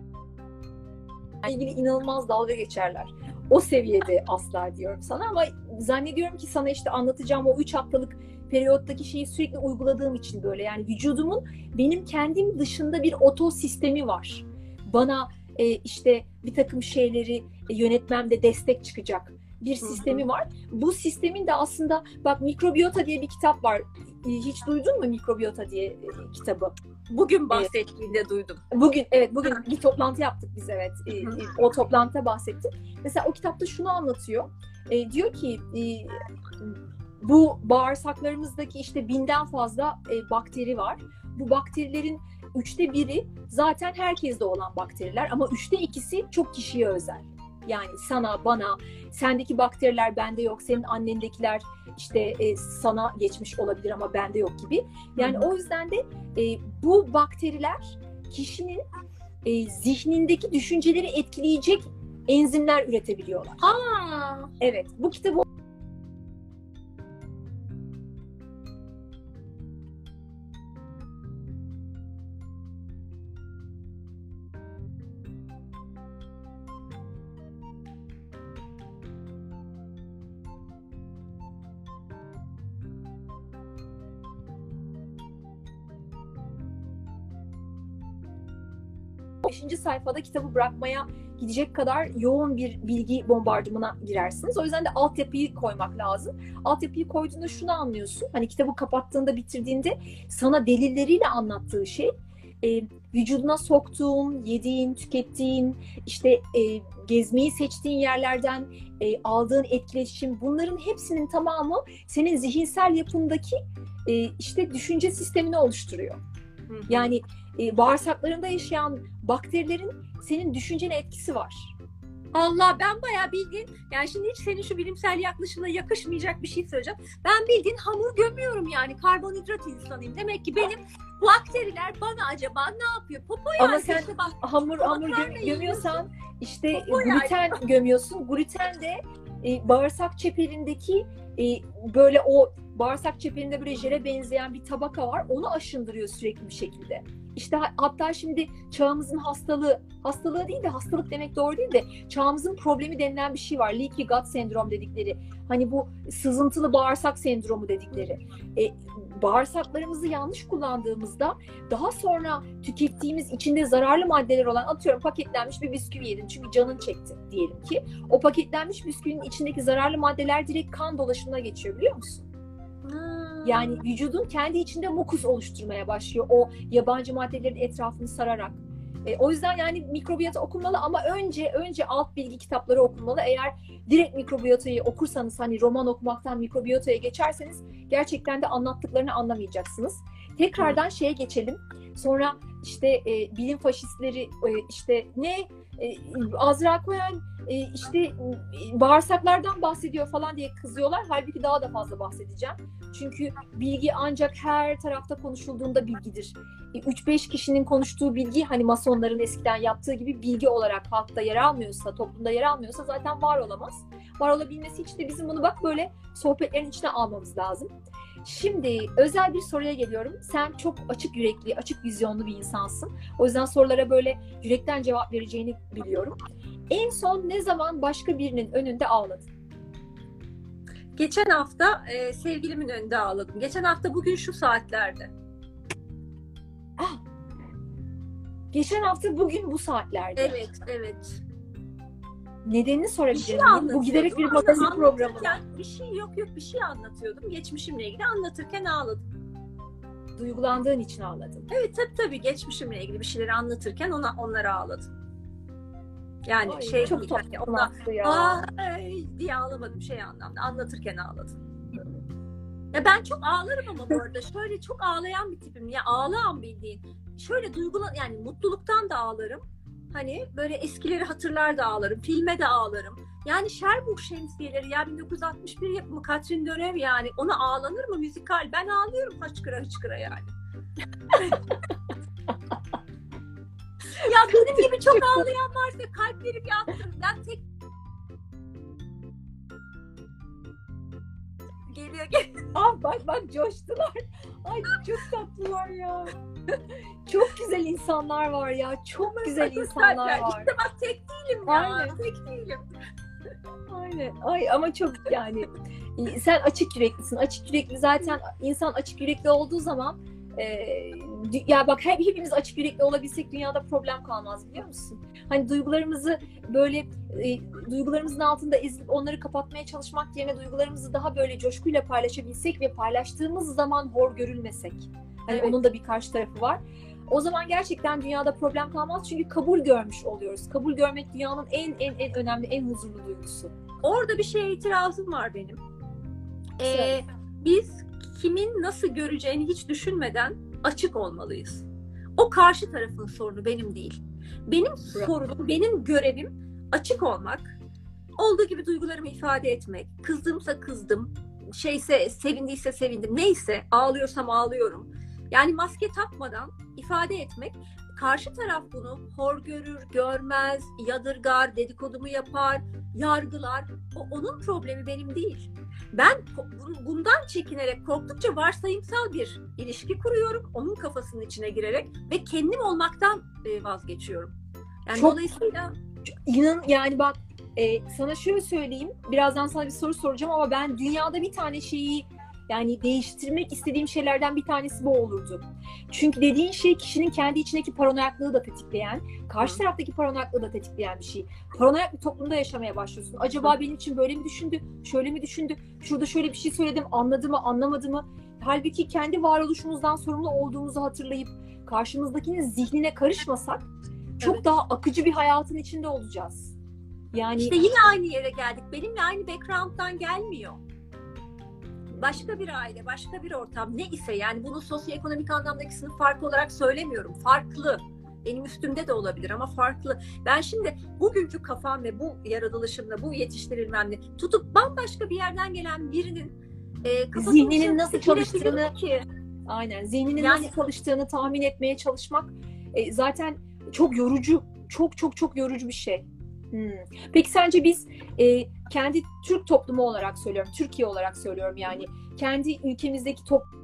ilgili inanılmaz dalga geçerler. O seviyede asla diyorum sana, ama zannediyorum ki sana işte anlatacağım o üç haftalık periyottaki şeyi sürekli uyguladığım için böyle. Yani vücudumun benim kendim dışında bir oto sistemi var. Bana e, işte bir takım şeyleri yönetmemde destek çıkacak bir sistemi var. Bu sistemin de aslında, bak, Mikrobiyota diye bir kitap var. Hiç duydun mu Mikrobiyota diye kitabı? Bugün bahsettiğinde evet. duydum. Bugün evet bugün bir toplantı yaptık biz, evet. O toplantıda bahsettim. Mesela o kitapta şunu anlatıyor. E, diyor ki e, bu bağırsaklarımızdaki işte binden fazla e, bakteri var. Bu bakterilerin üçte biri zaten herkeste olan bakteriler ama üçte ikisi çok kişiye özel. Yani sana, bana, sendeki bakteriler bende yok, senin annendekiler işte e, sana geçmiş olabilir ama bende yok gibi. Yani Hı-hı. o yüzden de e, bu bakteriler kişinin e, zihnindeki düşünceleri etkileyecek enzimler üretebiliyorlar. Aa. Evet, bu kitabı beşinci sayfada kitabı bırakmaya gidecek kadar yoğun bir bilgi bombardımına girersiniz. O yüzden de altyapıyı koymak lazım. Altyapıyı koyduğunda şunu anlıyorsun. Hani kitabı kapattığında, bitirdiğinde sana delilleriyle anlattığı şey, e, vücuduna soktuğun, yediğin, tükettiğin, işte e, gezmeyi seçtiğin yerlerden e, aldığın etkileşim, bunların hepsinin tamamı senin zihinsel yapındaki e, işte düşünce sistemini oluşturuyor. Hı hı. Yani e, bağırsaklarında yaşayan bakterilerin senin düşüncene etkisi var. Allah, ben bayağı bildiğin, yani şimdi hiç senin şu bilimsel yaklaşımına yakışmayacak bir şey söyleyeceğim. Ben bildiğin hamur gömüyorum, yani karbonhidrat insanıyım. Demek ki benim bakteriler bana acaba ne yapıyor? Popo yani. Ama sen işte bak, hamur hamur gö- gömüyorsan işte Popo gluten yani. gömüyorsun. Gluten de e, bağırsak çeperindeki e, böyle o bağırsak çeperinde böyle jele benzeyen bir tabaka var. Onu aşındırıyor sürekli bir şekilde. İşte hatta şimdi çağımızın hastalığı, hastalığı değil de hastalık demek doğru değil de çağımızın problemi denilen bir şey var. Leaky gut sendrom dedikleri. Hani bu sızıntılı bağırsak sendromu dedikleri. E, bağırsaklarımızı yanlış kullandığımızda daha sonra tükettiğimiz içinde zararlı maddeler olan, atıyorum paketlenmiş bir bisküvi yedin çünkü canın çekti diyelim ki. O paketlenmiş bisküvinin içindeki zararlı maddeler direkt kan dolaşımına geçiyor, biliyor musun? Yani vücudun kendi içinde mukus oluşturmaya başlıyor o yabancı maddelerin etrafını sararak. E, o yüzden yani mikrobiyota okunmalı ama önce önce alt bilgi kitapları okunmalı. Eğer direkt mikrobiyotayı okursanız, hani roman okumaktan mikrobiyotaya geçerseniz gerçekten de anlattıklarını anlamayacaksınız. Tekrardan şeye geçelim. Sonra işte e, bilim faşistleri e, işte ne e, Azra Cohen e, işte e, bağırsaklardan bahsediyor falan diye kızıyorlar. Halbuki daha da fazla bahsedeceğim. Çünkü bilgi ancak her tarafta konuşulduğunda bilgidir. üç beş kişinin konuştuğu bilgi, hani masonların eskiden yaptığı gibi bilgi olarak halkta yer almıyorsa, toplumda yer almıyorsa zaten var olamaz. Var olabilmesi için de bizim bunu bak böyle sohbetlerin içine almamız lazım. Şimdi özel bir soruya geliyorum. Sen çok açık yürekli, açık vizyonlu bir insansın. O yüzden sorulara böyle yürekten cevap vereceğini biliyorum. En son ne zaman başka birinin önünde ağladın? Geçen hafta e, sevgilimin önünde ağladım. Geçen hafta bugün şu saatlerde. Ah, geçen hafta bugün bu saatlerde. Evet, evet. Nedenini Bir sorabilir şey miyim? Bu giderek bir magazin programı. Bir şey yok yok bir şey anlatıyordum. Geçmişimle ilgili anlatırken ağladım. Duygulandığın için ağladın. Evet tabii tabii geçmişimle ilgili bir şeyleri anlatırken ona onlara ağladım. Yani Ay, şey çok değil, tatlı yani ona ya. ay diye ağlamadım şey anlamda. Anlatırken ağladım. Ya ben çok ağlarım ama bu arada şöyle çok ağlayan bir tipim. Ya ağlayan bildiğin. Şöyle duygulan yani mutluluktan da ağlarım. Hani böyle eskileri hatırlar da ağlarım. Filme de ağlarım. Yani Sherbrooke şemsiyeleri ya bin dokuz yüz altmış bir yapımı Catherine Deneuve yani ona ağlanır mı müzikal? Ben ağlıyorum hıçkıra hıçkıra yani. Ya benim gibi çok ağlayan varsa kalpleri bir attırın. Ben tek geliyor geliyor. Ah bak bak coştular. Ay çok tatlılar ya. Çok güzel insanlar var ya. Çok güzel insanlar var. İşte bak tek değilim ya. Aynen. Tek değilim. Aynen. Ay ama çok yani sen açık yüreklisin. Açık yürekli zaten insan açık yürekli olduğu zaman e, ya bak hep hepimiz açık yürekli olabilsek dünyada problem kalmaz, biliyor musun? Hani duygularımızı böyle e, duygularımızın altında ezilip onları kapatmaya çalışmak yerine duygularımızı daha böyle coşkuyla paylaşabilsek ve paylaştığımız zaman hor görülmesek. Hani Evet. onun da bir karşı tarafı var. O zaman gerçekten dünyada problem kalmaz çünkü kabul görmüş oluyoruz. Kabul görmek dünyanın en en en önemli, en huzurlu duygusu. Orada bir şeye itirazım var benim. Ee, Söyle. biz kimin nasıl göreceğini hiç düşünmeden açık olmalıyız. O karşı tarafın sorunu, benim değil. Benim sorunum, benim görevim açık olmak. Olduğu gibi duygularımı ifade etmek. Kızdımsa kızdım. Şeyse sevindiyse sevindim. Neyse ağlıyorsam ağlıyorum. Yani maske takmadan ifade etmek. Karşı taraf bunu hor görür, görmez, yadırgar, dedikodumu yapar, yargılar. O onun problemi, benim değil. Ben bundan çekinerek, korktukça varsayımsal bir ilişki kuruyorum. Onun kafasının içine girerek ve kendim olmaktan vazgeçiyorum. Yani Çok, dolayısıyla inan yani bak e, sana şöyle söyleyeyim. Birazdan sana bir soru soracağım ama ben dünyada bir tane şeyi yani değiştirmek istediğim şeylerden bir tanesi bu olurdu. Çünkü dediğin şey kişinin kendi içindeki paranoyaklığı da tetikleyen, karşı taraftaki paranoyaklığı da tetikleyen bir şey. Paranoyak bir toplumda yaşamaya başlıyorsun. Acaba benim için böyle mi düşündü, şöyle mi düşündü, şurada şöyle bir şey söyledim, anladı mı, anlamadı mı? Halbuki kendi varoluşumuzdan sorumlu olduğumuzu hatırlayıp karşımızdakinin zihnine karışmasak çok evet. daha akıcı bir hayatın içinde olacağız. Yani İşte yine aynı yere geldik. Benimle aynı background'dan gelmiyor. Başka bir aile, başka bir ortam ne ise yani bunu sosyoekonomik anlamdaki sınıf farkı olarak söylemiyorum. Farklı. Benim üstümde de olabilir ama farklı. Ben şimdi bugünkü kafam ve bu yaratılışımla, bu yetiştirilmemle tutup bambaşka bir yerden gelen birinin e, zihninin nasıl çalıştığını ki. Aynen. Zihninin yani, nasıl çalıştığını tahmin etmeye çalışmak e, zaten çok yorucu, çok çok çok yorucu bir şey. Hmm. Peki sence biz e, kendi Türk toplumu olarak söylüyorum, Türkiye olarak söylüyorum yani, kendi ülkemizdeki toplum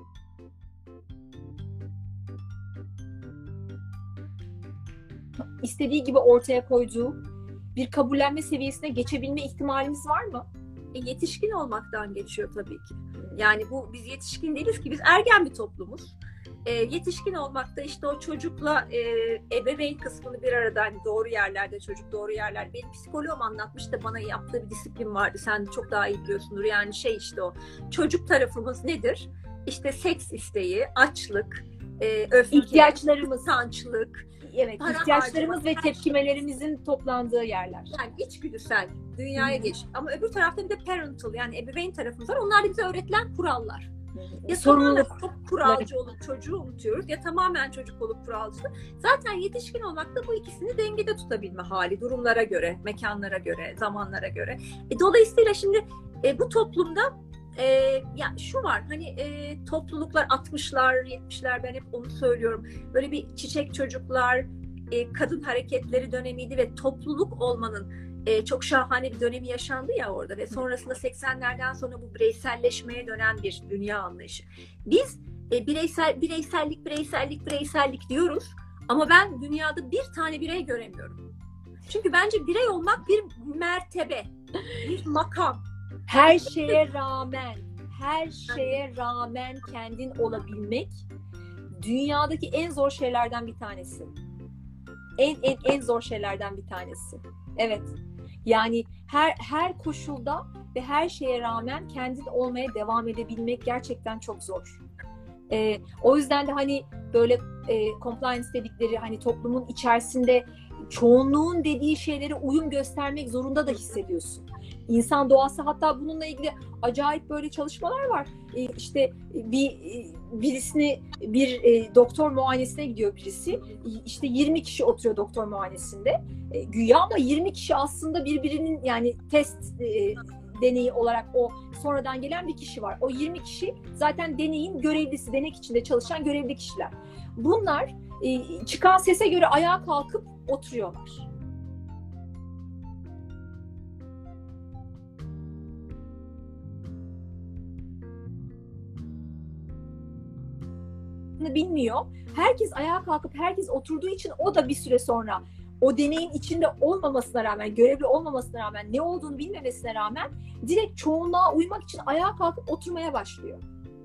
istediği gibi ortaya koyduğu bir kabullenme seviyesine geçebilme ihtimalimiz var mı? E, yetişkin olmaktan geçiyor tabii ki. Yani bu, biz yetişkin değiliz ki, biz ergen bir toplumuz. E, yetişkin olmakta işte o çocukla e, ebeveyn kısmını bir arada, hani doğru yerlerde çocuk, doğru yerler. Benim psikoloğum anlatmış da bana, yaptığı bir disiplin vardı. Sen çok daha iyi biliyorsundur. Yani şey işte o çocuk tarafımız nedir? İşte seks isteği, açlık, e, öfke, ihtiyaçlarımız, kıskançlık, evet, para ihtiyaçlarımız harcamak, ve tepkimelerimizin toplandığı yerler. yani içgüdüsel dünyaya Hı-hı. geç. Ama öbür tarafta bir de parental, yani ebeveyn tarafımız var. Onlar da bize öğretilen kurallar. Ya sorumluluk, tamamen çok kuralcı olup çocuğu unutuyoruz, ya tamamen çocuk olup kuralcı. Zaten yetişkin olmak da bu ikisini dengede tutabilme hali, durumlara göre, mekanlara göre, zamanlara göre. E, dolayısıyla şimdi e, bu toplumda e, ya şu var, hani e, topluluklar altmışlar, yetmişler, ben hep onu söylüyorum. Böyle bir çiçek çocuklar, e, kadın hareketleri dönemiydi ve topluluk olmanın e, çok şahane bir dönemi yaşandı ya orada ve sonrasında seksenlerden sonra bu bireyselleşmeye dönen bir dünya anlayışı. Biz e, bireysel bireysellik, bireysellik, bireysellik diyoruz ama ben dünyada bir tane birey göremiyorum. Çünkü bence birey olmak bir mertebe, bir makam. her şeye rağmen, her şeye rağmen kendin olabilmek dünyadaki en zor şeylerden bir tanesi. En en en zor şeylerden bir tanesi. Evet. Yani her her koşulda ve her şeye rağmen kendin olmaya devam edebilmek gerçekten çok zor. Ee, o yüzden de hani böyle e, compliance dedikleri, hani toplumun içerisinde çoğunluğun dediği şeylere uyum göstermek zorunda da hissediyorsun. İnsan doğası, hatta bununla ilgili acayip böyle çalışmalar var. Ee, işte bir birisini bir e, doktor muayenesine gidiyor birisi. İşte yirmi kişi oturuyor doktor muayenesinde. E, güya ama yirmi kişi aslında birbirinin, yani test e, deneyi olarak o sonradan gelen bir kişi var. O yirmi kişi zaten deneyin görevlisi, denek içinde çalışan görevli kişiler. Bunlar e, çıkan sese göre ayağa kalkıp oturuyorlar. Bilmiyor. Herkes ayağa kalkıp herkes oturduğu için o da bir süre sonra o deneyin içinde olmamasına rağmen, görevli olmamasına rağmen, ne olduğunu bilmemesine rağmen direkt çoğunluğa uymak için ayağa kalkıp oturmaya başlıyor.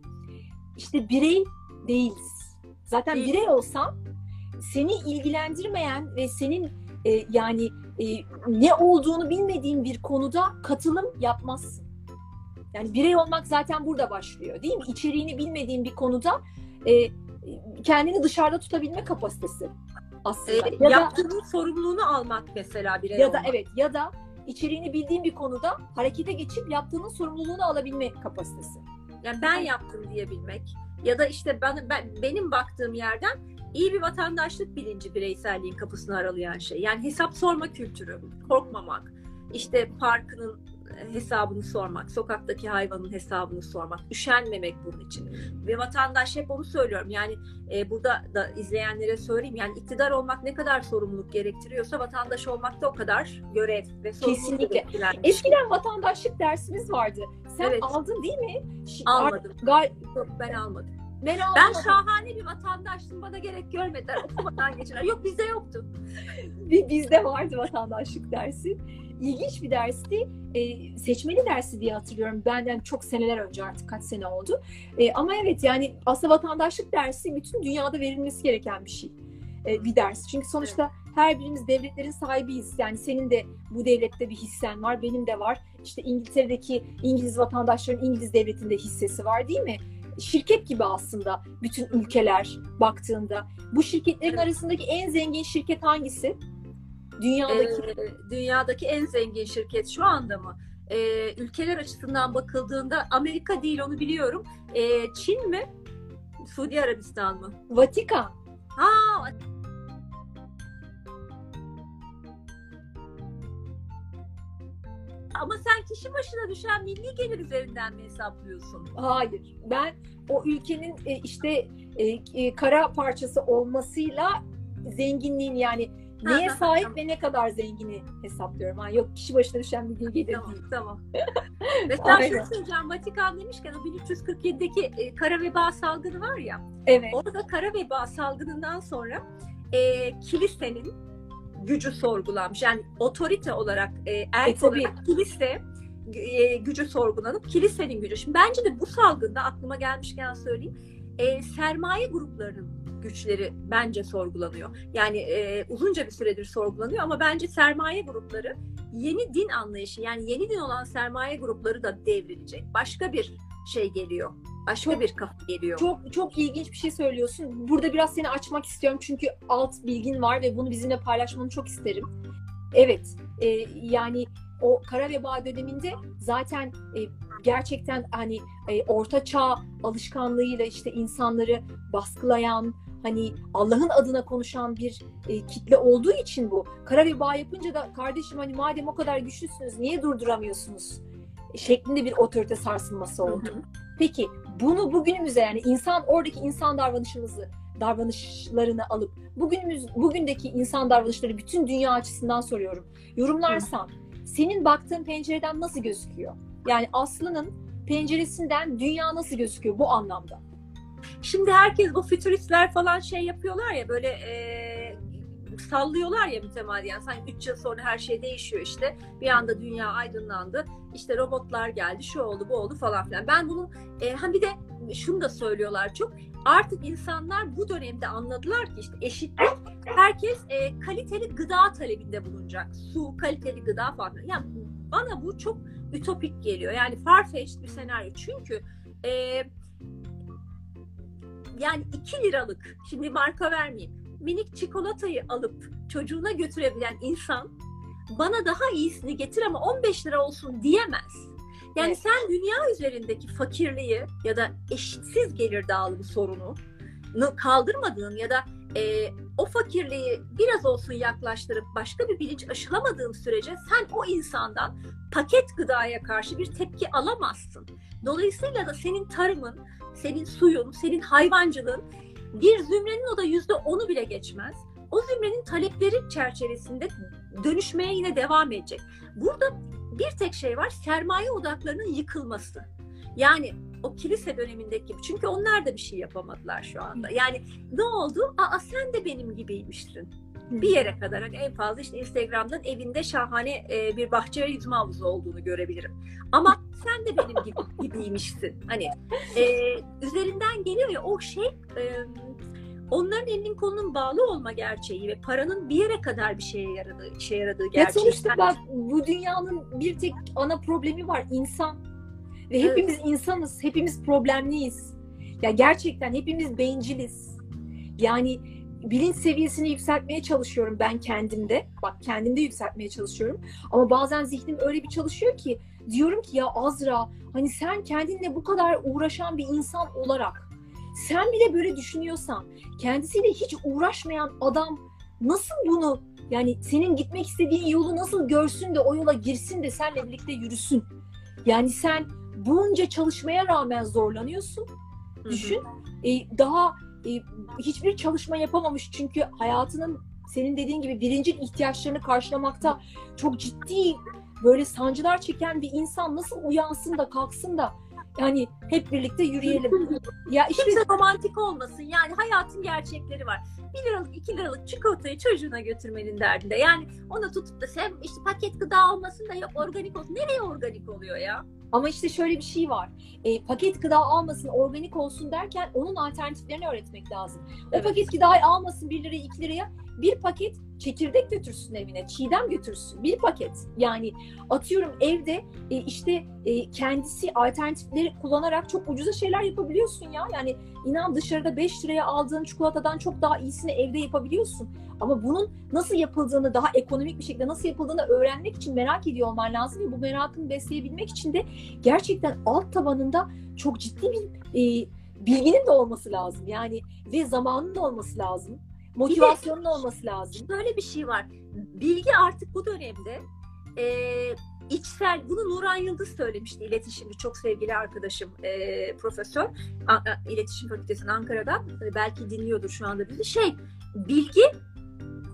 İşte birey değiliz. Zaten birey olsan seni ilgilendirmeyen ve senin e, yani e, ne olduğunu bilmediğin bir konuda katılım yapmazsın. Yani birey olmak zaten burada başlıyor, değil mi? İçeriğini bilmediğin bir konuda e, kendini dışarıda tutabilme kapasitesi aslında. E, ya yaptığının da, sorumluluğunu almak mesela birey ya olmak. da evet, ya da içeriğini bildiğin bir konuda harekete geçip yaptığının sorumluluğunu alabilme kapasitesi. Yani ben yaptım diyebilmek ya da işte ben, ben benim baktığım yerden iyi bir vatandaşlık bilinci bireyselliğin kapısını aralayan şey. Yani hesap sorma kültürü, korkmamak, işte parkının hesabını sormak, sokaktaki hayvanın hesabını sormak, üşenmemek bunun için. Ve vatandaş, hep onu söylüyorum. Yani e, burada da izleyenlere söyleyeyim. Yani iktidar olmak ne kadar sorumluluk gerektiriyorsa vatandaş olmak da o kadar görev ve sorumluluk. Kesinlikle. gerektiren. Eskiden vatandaşlık dersimiz vardı. Sen Evet. aldın değil mi? Şi- Almadım. Gal- Yok, ben almadım. ben, Ben şahane bir vatandaşlığım, bana gerek görmediler. Okumadan geçirer. Yok, bizde yoktu. Bizde vardı vatandaşlık dersi. İlginç bir dersti. E, seçmeli dersi diye hatırlıyorum. Benden çok seneler önce, artık kaç sene oldu. E, ama evet, yani aslında vatandaşlık dersi bütün dünyada verilmesi gereken bir şey. E, bir ders. Çünkü sonuçta her birimiz devletlerin sahibiyiz. Yani senin de bu devlette bir hissen var, benim de var. İşte İngiltere'deki İngiliz vatandaşların İngiliz devletinde hissesi var, değil mi? Şirket gibi aslında bütün ülkeler baktığında. Bu şirketlerin Evet. arasındaki en zengin şirket hangisi? Dünyadaki Ee, dünyadaki en zengin şirket şu anda mı? Ee, ülkeler açısından bakıldığında Amerika değil, onu biliyorum. Ee, Çin mi? Suudi Arabistan mı? Vatikan. Ha, ama sen kişi başına düşen milli gelir üzerinden mi hesaplıyorsun? Hayır. Ben o ülkenin e, işte e, e, kara parçası olmasıyla zenginliğin, yani Neye sahip ve ne kadar zengini hesaplıyorum. Ha, yok kişi başına düşen bilgi gelir Tamam, değil. tamam. Mesela şunu söyleyeceğim, Vatikan demişken o bin üç yüz kırk yedideki e, kara veba salgını var ya. Evet. Orada kara veba salgınından sonra e, kilisenin gücü sorgulanmış. Yani otorite olarak, e, erk e, olarak kilise e, gücü sorgulanıp kilisenin gücü. Şimdi bence de bu salgında aklıma gelmişken söyleyeyim. E, sermaye gruplarının güçleri bence sorgulanıyor. Yani e, uzunca bir süredir sorgulanıyor ama bence sermaye grupları yeni din anlayışı, yani yeni din olan sermaye grupları da devrilecek. Başka bir şey geliyor. Başka çok, bir kafa geliyor. Çok çok ilginç bir şey söylüyorsun. Burada biraz seni açmak istiyorum çünkü alt bilgin var ve bunu bizimle paylaşmanı çok isterim. Evet, e, yani o kara veba döneminde zaten e, gerçekten hani e, orta çağ alışkanlığıyla işte insanları baskılayan, hani Allah'ın adına konuşan bir e, kitle olduğu için bu. Kara veba yapınca da kardeşim hani madem o kadar güçlüsünüz niye durduramıyorsunuz? E, şeklinde bir otorite sarsılması oldu. Hı hı. Peki bunu bugünümüze, yani insan, oradaki insan davranışımızı, davranışlarını alıp bugünümüz bugündeki insan davranışları bütün dünya açısından soruyorum. Yorumlarsan senin baktığın pencereden nasıl gözüküyor? Yani Aslı'nın penceresinden dünya nasıl gözüküyor bu anlamda? Şimdi herkes bu fütüristler falan şey yapıyorlar ya, böyle e, sallıyorlar ya mütemadiyen. Sanki üç yıl sonra her şey değişiyor işte. Bir anda dünya aydınlandı. İşte robotlar geldi, şu oldu, bu oldu falan filan. Ben bunu e, ha bir de şunu da söylüyorlar çok. Artık insanlar bu dönemde anladılar ki işte eşitlik, herkes e, kaliteli gıda talebinde bulunacak. Su, kaliteli gıda falan. Yani bana bu çok ütopik geliyor. Yani far-fetched bir senaryo. Çünkü e, yani iki liralık, şimdi marka vermeyeyim, minik çikolatayı alıp çocuğuna götürebilen insan bana daha iyisini getir ama on beş lira olsun diyemez. Yani evet. Sen dünya üzerindeki fakirliği ya da eşitsiz gelir dağılımı sorunu kaldırmadığın ya da e, o fakirliği biraz olsun yaklaştırıp başka bir bilinç aşılamadığın sürece sen o insandan paket gıdaya karşı bir tepki alamazsın. Dolayısıyla da senin tarımın, senin suyun, senin hayvancılığın bir zümrenin o da yüzde onu bile geçmez. O zümrenin talepleri çerçevesinde dönüşmeye yine devam edecek. Burada bir tek şey var, sermaye odaklarının yıkılması. Yani o kilise dönemindeki, çünkü onlar da bir şey yapamadılar şu anda. Yani ne oldu? Aa sen de benim gibiymişsin. Bir yere kadar, hani en fazla işte Instagram'dan evinde şahane e, bir bahçe ve yüzme havuzu olduğunu görebilirim. Ama sen de benim gibi gibiymişsin. Hani e, üzerinden geliyor ya o şey, e, onların elinin kolunun bağlı olma gerçeği ve paranın bir yere kadar bir şeye yaradığı, işe yaradığı gerçeği. Ya sonuçta bak, bu dünyanın bir tek ana problemi var, insan. Ve hepimiz evet. insanız, hepimiz problemliyiz. Ya gerçekten hepimiz benciliz. Yani bilinç seviyesini yükseltmeye çalışıyorum ben kendimde. Bak kendimde yükseltmeye çalışıyorum. Ama bazen zihnim öyle bir çalışıyor ki diyorum ki ya Azra, hani sen kendinle bu kadar uğraşan bir insan olarak sen bile böyle düşünüyorsan, kendisiyle hiç uğraşmayan adam nasıl bunu, yani senin gitmek istediğin yolu nasıl görsün de o yola girsin de seninle birlikte yürüsün? Yani sen bunca çalışmaya rağmen zorlanıyorsun. Düşün. Ee, daha e, hiçbir çalışma yapamamış çünkü hayatının senin dediğin gibi birincil ihtiyaçlarını karşılamakta çok ciddi böyle sancılar çeken bir insan nasıl uyansın da kalksın da yani hep birlikte yürüyelim. Ya işte kimse romantik olmasın. Yani hayatın gerçekleri var. bir liralık, iki liralık çikolatayı çocuğuna götürmenin derdinde. Yani onu tutup da sen işte paket gıda olmasın da yok organik olsun. Nereye organik oluyor ya? Ama işte şöyle bir şey var. E, paket gıda almasın, organik olsun derken onun alternatiflerini öğretmek lazım. O evet. paket gıdayı almasın bir liraya, iki liraya. Bir paket çekirdek götürsün evine, çiğdem götürsün. Bir paket. Yani atıyorum evde e, işte e, kendisi alternatifleri kullanarak çok ucuza şeyler yapabiliyorsun ya. Yani inan dışarıda beş liraya aldığın çikolatadan çok daha iyisini evde yapabiliyorsun. Ama bunun nasıl yapıldığını, daha ekonomik bir şekilde nasıl yapıldığını öğrenmek için merak ediyor olman lazım. Ve bu merakını besleyebilmek için de gerçekten alt tabanında çok ciddi bir e, bilginin de olması lazım. Yani ve zamanın da olması lazım. Motivasyonun de olması lazım. Böyle bir şey var. Bilgi artık bu dönemde e, içsel, bunu Nuran Yıldız söylemişti, iletişimci, çok sevgili arkadaşım, e, profesör, a, a, iletişim fakültesinin Ankara'da, belki dinliyordur şu anda bizi. Şey, bilgi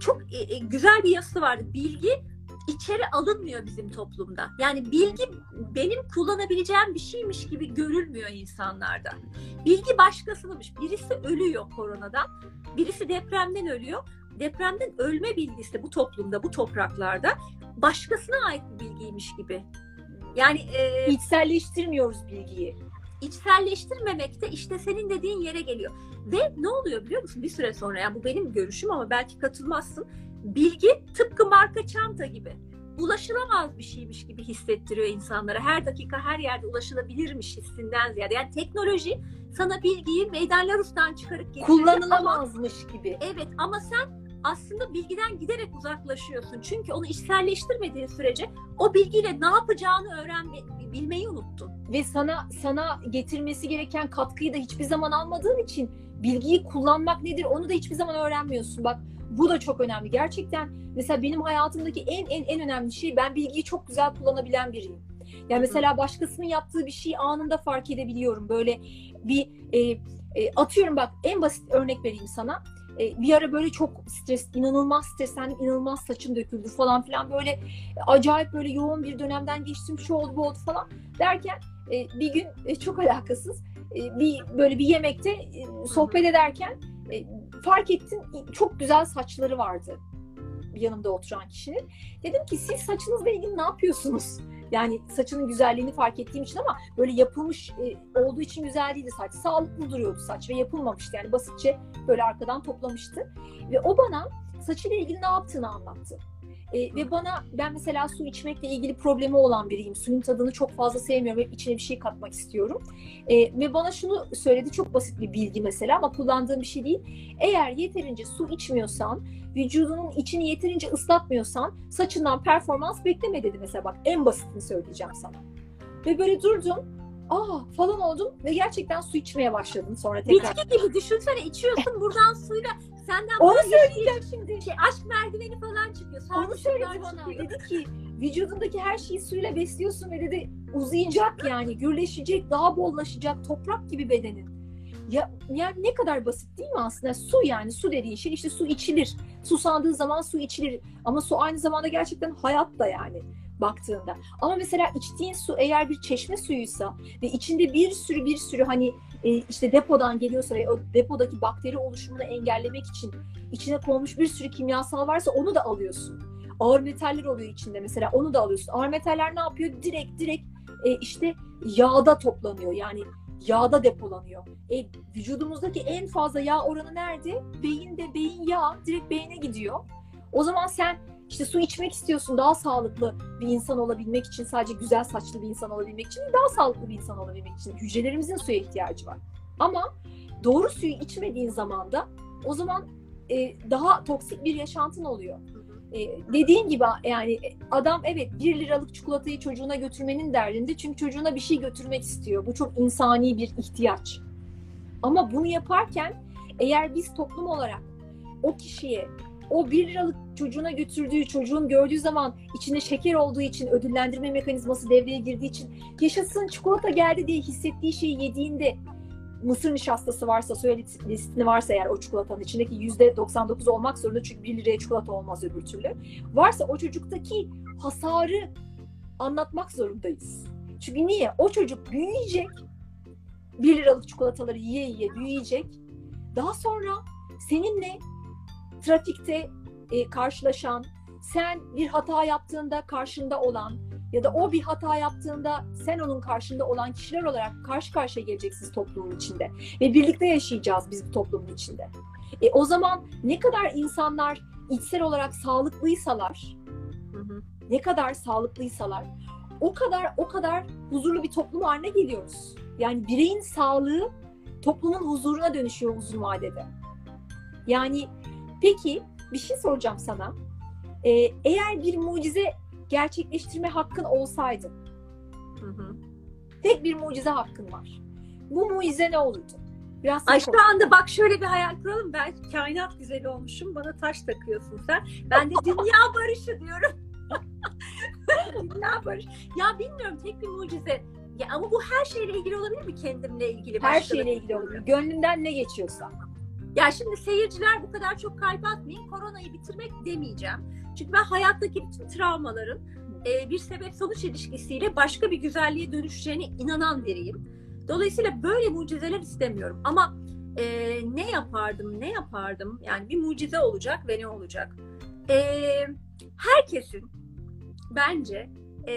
çok e, e, güzel bir yazısı vardı. Bilgi içeri alınmıyor bizim toplumda. Yani bilgi benim kullanabileceğim bir şeymiş gibi görülmüyor insanlarda. Bilgi başkasınınmış. Birisi ölüyor koronadan, birisi depremden ölüyor. Depremden ölme bilgisi bu toplumda, bu topraklarda başkasına ait bir bilgiymiş gibi. Yani e, içselleştirmiyoruz bilgiyi. İçselleştirmemek de işte senin dediğin yere geliyor. Ve ne oluyor biliyor musun? Bir süre sonra, yani bu benim görüşüm ama belki katılmazsın. Bilgi tıpkı marka çanta gibi. Ulaşılamaz bir şeymiş gibi hissettiriyor insanlara. Her dakika her yerde ulaşılabilirmiş hissinden ziyade. Yani teknoloji sana bilgiyi Meydanlarus'tan çıkarıp getiriyor. Kullanılamazmış ama, gibi. Evet, ama sen aslında bilgiden giderek uzaklaşıyorsun. Çünkü onu içselleştirmediğin sürece o bilgiyle ne yapacağını öğrenmeyi unuttun. Ve sana sana getirmesi gereken katkıyı da hiçbir zaman almadığın için bilgiyi kullanmak nedir onu da hiçbir zaman öğrenmiyorsun. Bak bu da çok önemli. Gerçekten mesela benim hayatımdaki en en en önemli şey, ben bilgiyi çok güzel kullanabilen biriyim. Yani mesela başkasının yaptığı bir şeyi anında fark edebiliyorum. Böyle bir e, e, atıyorum, bak en basit örnek vereyim sana. E, bir ara böyle çok stres, inanılmaz streslendim, inanılmaz saçım döküldü falan filan, böyle acayip böyle yoğun bir dönemden geçtim, şu oldu bu oldu falan derken e, bir gün e, çok alakasız e, bir böyle bir yemekte e, sohbet ederken e, fark ettim çok güzel saçları vardı yanımda oturan kişinin. Dedim ki siz saçınızla ilgili ne yapıyorsunuz? Yani saçının güzelliğini fark ettiğim için, ama böyle yapılmış e, olduğu için güzel değildi saç. Sağlıklı duruyordu saç ve yapılmamıştı. Yani basitçe böyle arkadan toplamıştı. Ve o bana saçıyla ilgili ne yaptığını anlattı. E, ve bana, ben mesela su içmekle ilgili problemi olan biriyim. Suyun tadını çok fazla sevmiyorum. Hep içine bir şey katmak istiyorum. E, ve bana şunu söyledi, çok basit bir bilgi mesela ama kullandığım bir şey değil. Eğer yeterince su içmiyorsan, vücudunun içini yeterince ıslatmıyorsan saçından performans bekleme dedi mesela, bak en basitini söyleyeceğim sana. Ve böyle durdum, aa falan oldum ve gerçekten su içmeye başladım sonra tekrar. Bitki gibi düşünsene, içiyorsun buradan suyla, senden onu söyleyeceğim şimdi. Şey, aşk merdiveni falan çıkıyor. Sonra onu söyledi bana. Dedi ki vücudundaki her şeyi suyla besliyorsun ve dedi uzayacak, yani gürleşecek, daha bollaşacak, toprak gibi bedenin. Ya, yani ne kadar basit değil mi aslında? Su, yani su dediğin şey işte su içilir. Susandığı zaman su içilir. Ama su aynı zamanda gerçekten hayat da yani baktığında. Ama mesela içtiğin su eğer bir çeşme suyuysa ve içinde bir sürü bir sürü hani e, işte depodan geliyorsa ve o depodaki bakteri oluşumunu engellemek için içine konmuş bir sürü kimyasal varsa onu da alıyorsun. Ağır metaller oluyor içinde mesela, onu da alıyorsun. Ağır metaller ne yapıyor? Direkt direkt e, işte yağda toplanıyor. Yani yağda depolanıyor. E, vücudumuzdaki en fazla yağ oranı nerede? Beyinde, beyin yağı direkt beyne gidiyor. O zaman sen işte su içmek istiyorsun daha sağlıklı bir insan olabilmek için, sadece güzel saçlı bir insan olabilmek için, daha sağlıklı bir insan olabilmek için hücrelerimizin suya ihtiyacı var. Ama doğru suyu içmediğin zaman da o zaman e, daha toksik bir yaşantın oluyor. E, dediğin gibi yani adam evet bir liralık çikolatayı çocuğuna götürmenin derdinde, çünkü çocuğuna bir şey götürmek istiyor. Bu çok insani bir ihtiyaç. Ama bunu yaparken eğer biz toplum olarak o kişiye o bir liralık çocuğuna götürdüğü, çocuğun gördüğü zaman içinde şeker olduğu için, ödüllendirme mekanizması devreye girdiği için yaşasın çikolata geldi diye hissettiği şeyi yediğinde, mısır nişastası varsa, soya lisini varsa eğer o çikolatanın içindeki yüzde doksan dokuz olmak zorunda, çünkü bir liraya çikolata olmaz öbür türlü. Varsa o çocuktaki hasarı anlatmak zorundayız. Çünkü niye? O çocuk büyüyecek, bir liralık çikolataları yiye yiye büyüyecek. Daha sonra seninle trafikte e, karşılaşan, sen bir hata yaptığında karşında olan ya da o bir hata yaptığında sen onun karşında olan kişiler olarak karşı karşıya geleceksiniz toplumun içinde. Ve birlikte yaşayacağız biz bu toplumun içinde. E, o zaman ne kadar insanlar içsel olarak sağlıklıysalar, hı hı. ne kadar sağlıklıysalar o kadar o kadar huzurlu bir toplum haline geliyoruz. Yani bireyin sağlığı toplumun huzuruna dönüşüyor uzun vadede. Yani peki bir şey soracağım sana. Ee, eğer bir mucize gerçekleştirme hakkın olsaydı, hı hı. tek bir mucize hakkın var. Bu mucize ne olurdu? Biraz Ay şu anda bak şöyle bir hayal kuralım. Ben kainat güzeli olmuşum. Bana taş takıyorsun sen. Ben de dünya barışı diyorum. Dünya barışı. Ya bilmiyorum, tek bir mucize. Ya ama bu her şeyle ilgili olabilir mi, kendimle ilgili? Her şeyle ilgili olabilir. Gönlünden ne geçiyorsa. Ya şimdi seyirciler bu kadar çok kalp atmayın, koronayı bitirmek demeyeceğim. Çünkü ben hayattaki bütün travmaların e, bir sebep sonuç ilişkisiyle başka bir güzelliğe dönüşeceğine inanan biriyim. Dolayısıyla böyle mucizeler istemiyorum. Ama e, ne yapardım, ne yapardım? Yani bir mucize olacak ve ne olacak? E, herkesin bence e,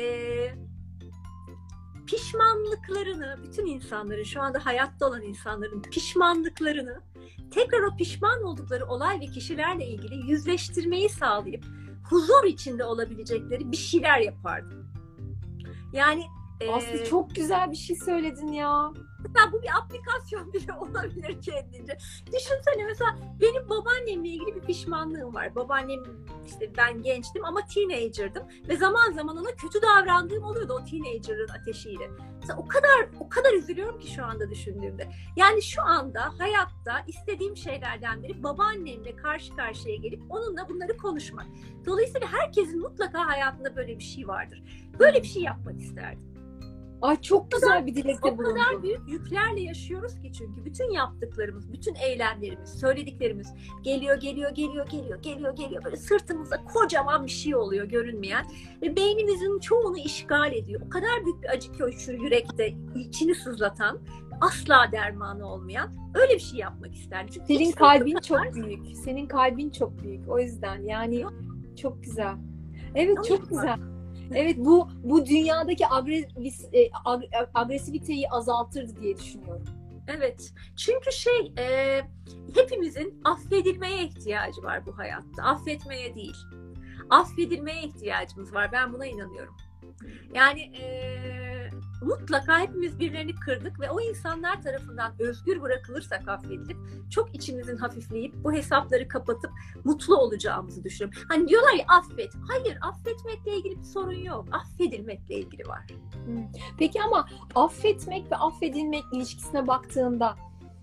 pişmanlıklarını, bütün insanların, şu anda hayatta olan insanların pişmanlıklarını tekrar o pişman oldukları olay ve kişilerle ilgili yüzleştirmeyi sağlayıp huzur içinde olabilecekleri bir şeyler yapardım. Yani Aslı e, çok güzel bir şey söyledin ya. mesela bu bir aplikasyon bile olabilir kendince. Düşünsene mesela benim babaannemle ilgili bir pişmanlığım var. Babaannem, işte ben gençtim ama teenager'dım ve zaman zaman ona kötü davrandığım oluyordu o teenager'ın ateşiyle. Mesela o kadar o kadar üzülüyorum ki şu anda düşündüğümde. Yani şu anda hayatta istediğim şeylerden biri babaannemle karşı karşıya gelip onunla bunları konuşmak. Dolayısıyla herkesin mutlaka hayatında böyle bir şey vardır. Böyle bir şey yapmak isterdim. Ay çok güzel bir dilekte O bulundun. kadar büyük yüklerle yaşıyoruz ki çünkü bütün yaptıklarımız, bütün eylemlerimiz, söylediklerimiz geliyor, geliyor, geliyor, geliyor, geliyor, geliyor. Böyle sırtımızda kocaman bir şey oluyor görünmeyen ve beynimizin çoğunu işgal ediyor. O kadar büyük bir acı ki o şu yürekte içini sızlatan, asla dermanı olmayan öyle bir şey yapmak isterdim. Çünkü Senin hiç kalbin sırtım çok büyük. Senin kalbin çok büyük. O yüzden yani çok güzel. Evet çok güzel. Evet bu bu dünyadaki agres, e, ag, agresiviteyi azaltırdı diye düşünüyorum. Evet. Çünkü şey e, hepimizin affedilmeye ihtiyacı var bu hayatta. Affetmeye değil. Affedilmeye ihtiyacımız var. Ben buna inanıyorum. Yani e, mutlaka hepimiz birilerini kırdık ve o insanlar tarafından özgür bırakılırsak affedilip çok içimizin hafifleyip bu hesapları kapatıp mutlu olacağımızı düşünüyorum. Hani diyorlar ya affet. Hayır, affetmekle ilgili bir sorun yok. Affedilmekle ilgili var. Peki ama affetmek ve affedilmek ilişkisine baktığında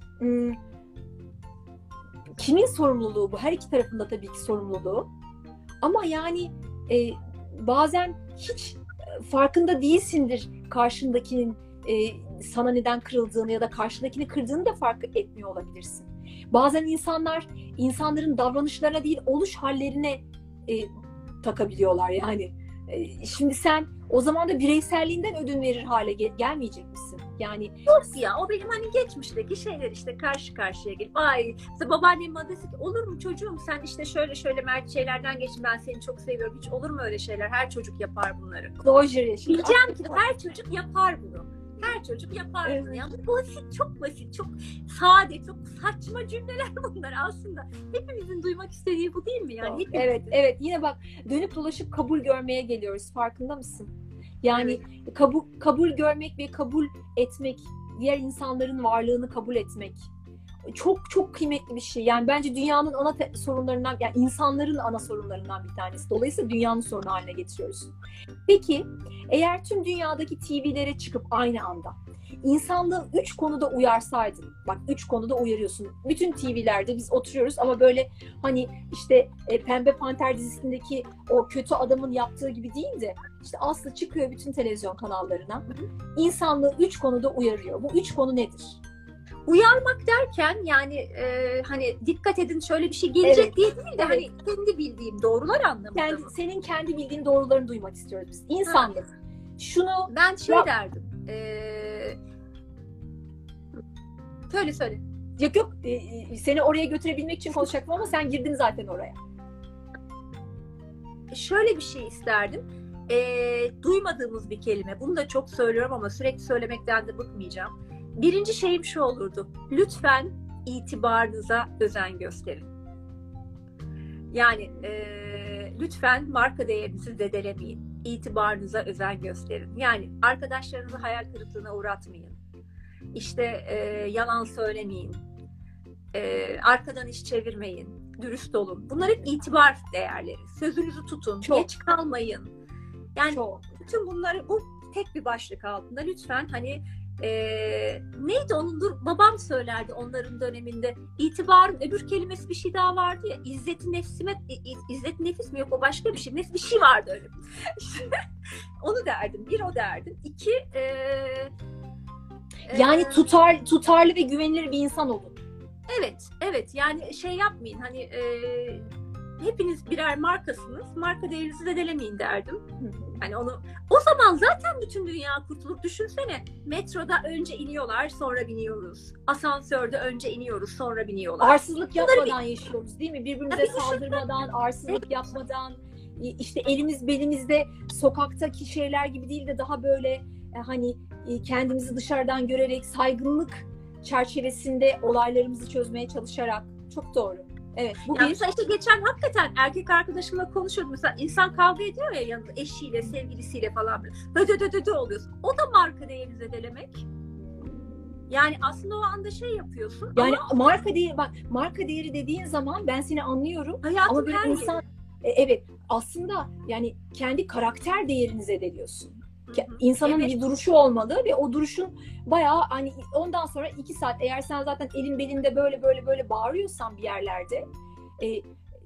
kimin sorumluluğu bu? Her iki tarafında tabii ki sorumluluğu. Ama yani e, bazen hiç farkında değilsindir karşındakinin e, sana neden kırıldığını ya da karşındakini kırdığını da fark etmiyor olabilirsin. Bazen insanlar insanların davranışlarına değil oluş hallerine e, takabiliyorlar yani. E, şimdi sen o zaman da bireyselliğinden ödün verir hale gel- gelmeyecek misin? Yani yok ya o benim hani geçmişteki şeyler işte karşı karşıya gelip ay işte babaannem bana dese ki olur mu çocuğum sen işte şöyle şöyle mert şeylerden geçin ben seni çok seviyorum hiç olur mu öyle şeyler her çocuk yapar bunları. closure yaşıyor. Diyeceğim ki her çocuk yapar bunu. Her çocuk yapar Evet. bunu. Yani basit, çok basit, çok sade, çok saçma cümleler bunlar aslında. Hepimizin duymak istediği bu değil mi? Yani hepimizin. Evet, evet. Yine bak dönüp dolaşıp kabul görmeye geliyoruz. Farkında mısın? Yani Evet. kabul kabul görmek ve kabul etmek, diğer insanların varlığını kabul etmek çok çok kıymetli bir şey. Yani bence dünyanın ana te- sorunlarından, yani insanların ana sorunlarından bir tanesi. Dolayısıyla dünyanın sorunu haline getiriyoruz. Peki, eğer tüm dünyadaki T V'lere çıkıp aynı anda insanlığı üç konuda uyarsaydın, bak üç konuda uyarıyorsun. Bütün T V'lerde biz oturuyoruz ama böyle hani işte e, Pembe Panter dizisindeki o kötü adamın yaptığı gibi değil de işte Aslı çıkıyor bütün televizyon kanallarına. İnsanlığı üç konuda uyarıyor. Bu üç konu nedir? Uyarmak derken yani e, hani dikkat edin şöyle bir şey gelecek Evet. diye değil de Evet. hani kendi bildiğim doğrular anlamında Yani mı? senin kendi bildiğin doğrularını duymak istiyoruz biz. İnsanlık. Şunu Ben şey Ya- derdim. E, söyle söyle. yok yok e, e, seni oraya götürebilmek için konuşacaktım ama sen girdin zaten oraya. Şöyle bir şey isterdim. E, duymadığımız bir kelime. Bunu da çok söylüyorum ama sürekli söylemekten de bıkmayacağım. Birinci şeyim şu olurdu. Lütfen itibarınıza özen gösterin. Yani e, lütfen marka değerinizi zedelemeyin. İtibarınıza özen gösterin. Yani arkadaşlarınızı hayal kırıklığına uğratmayın. İşte e, yalan söylemeyin. E, arkadan iş çevirmeyin. Dürüst olun. Bunlar hep itibar değerleri. Sözünüzü tutun. Çok. Geç kalmayın. Yani Çok. bütün bunları bu tek bir başlık altında lütfen hani e, neydi onun dur babam söylerdi onların döneminde itibarın öbür kelimesi bir şey daha vardı ya izzeti nefsime izzet nefis mi yok o başka bir şey nefs bir şey vardı öyle onu derdim bir o derdim iki e, Yani e, tutar tutarlı ve güvenilir bir insan olun. Evet, evet. Yani şey yapmayın. Hani e, hepiniz birer markasınız. Marka değerinizi zedelemeyin derdim. Hani onu o zaman zaten bütün dünya kurtulur. Düşünsene. Metroda önce iniyorlar, sonra biniyoruz. Asansörde önce iniyoruz, sonra biniyorlar. Arsızlık yapmadan yaşıyoruz değil mi? Birbirimize saldırmadan, arsızlık yapmadan, işte elimiz belimizde sokaktaki şeyler gibi değil de daha böyle hani kendimizi dışarıdan görerek, saygınlık çerçevesinde olaylarımızı çözmeye çalışarak. Çok doğru. Evet. Bu yani bir... işte geçen hakikaten erkek arkadaşımla konuşuyordum. Mesela insan kavga ediyor ya yanında eşiyle, sevgilisiyle falan. Hödö hödö hödö oluyorsun. O da marka değerini zedelemek. Yani aslında o anda şey yapıyorsun. Yani ama... marka değeri, bak marka değeri dediğin zaman ben seni anlıyorum. Hayatım ama bir insan yeri. evet aslında yani kendi karakter değerini zedeliyorsun. İnsanın evet. bir duruşu olmalı ve o duruşun bayağı hani ondan sonra iki saat eğer sen zaten elin belinde böyle böyle böyle bağırıyorsan bir yerlerde e,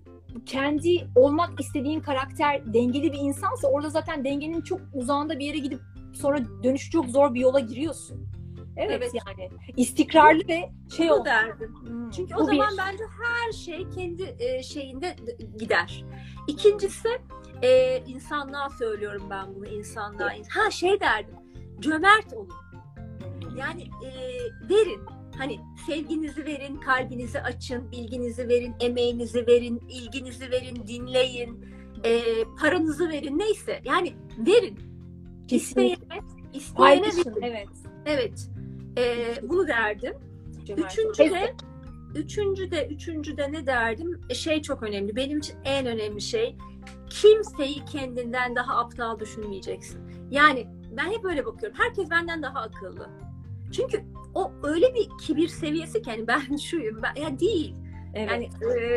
kendi olmak istediğin karakter dengeli bir insansa orada zaten dengenin çok uzağında bir yere gidip sonra dönüşü çok zor bir yola giriyorsun. Evet, evet. Yani istikrarlı bu, ve şey oldu derdim. Hmm. Çünkü o bu zaman bir... bence her şey kendi e, şeyinde gider. İkincisi e, insanlığa söylüyorum ben bunu insanlığa. Evet. Ha şey derdim. Cömert olun. Yani e, verin. Hani sevginizi verin, kalbinizi açın, bilginizi verin, emeğinizi verin, ilginizi verin, dinleyin, e, paranızı verin neyse. Yani verin. Kesinlikle. İsteyene, isteyene verin. Evet. Evet. Ee, bunu derdim. Üçüncü de, üçüncü de, üçüncü de ne derdim? Şey çok önemli. Benim için en önemli şey kimseyi kendinden daha aptal düşünmeyeceksin. Yani ben hep öyle bakıyorum. Herkes benden daha akıllı. Çünkü o öyle bir kibir seviyesi ki yani ben şuyum. Ben, ya değil. Evet. Yani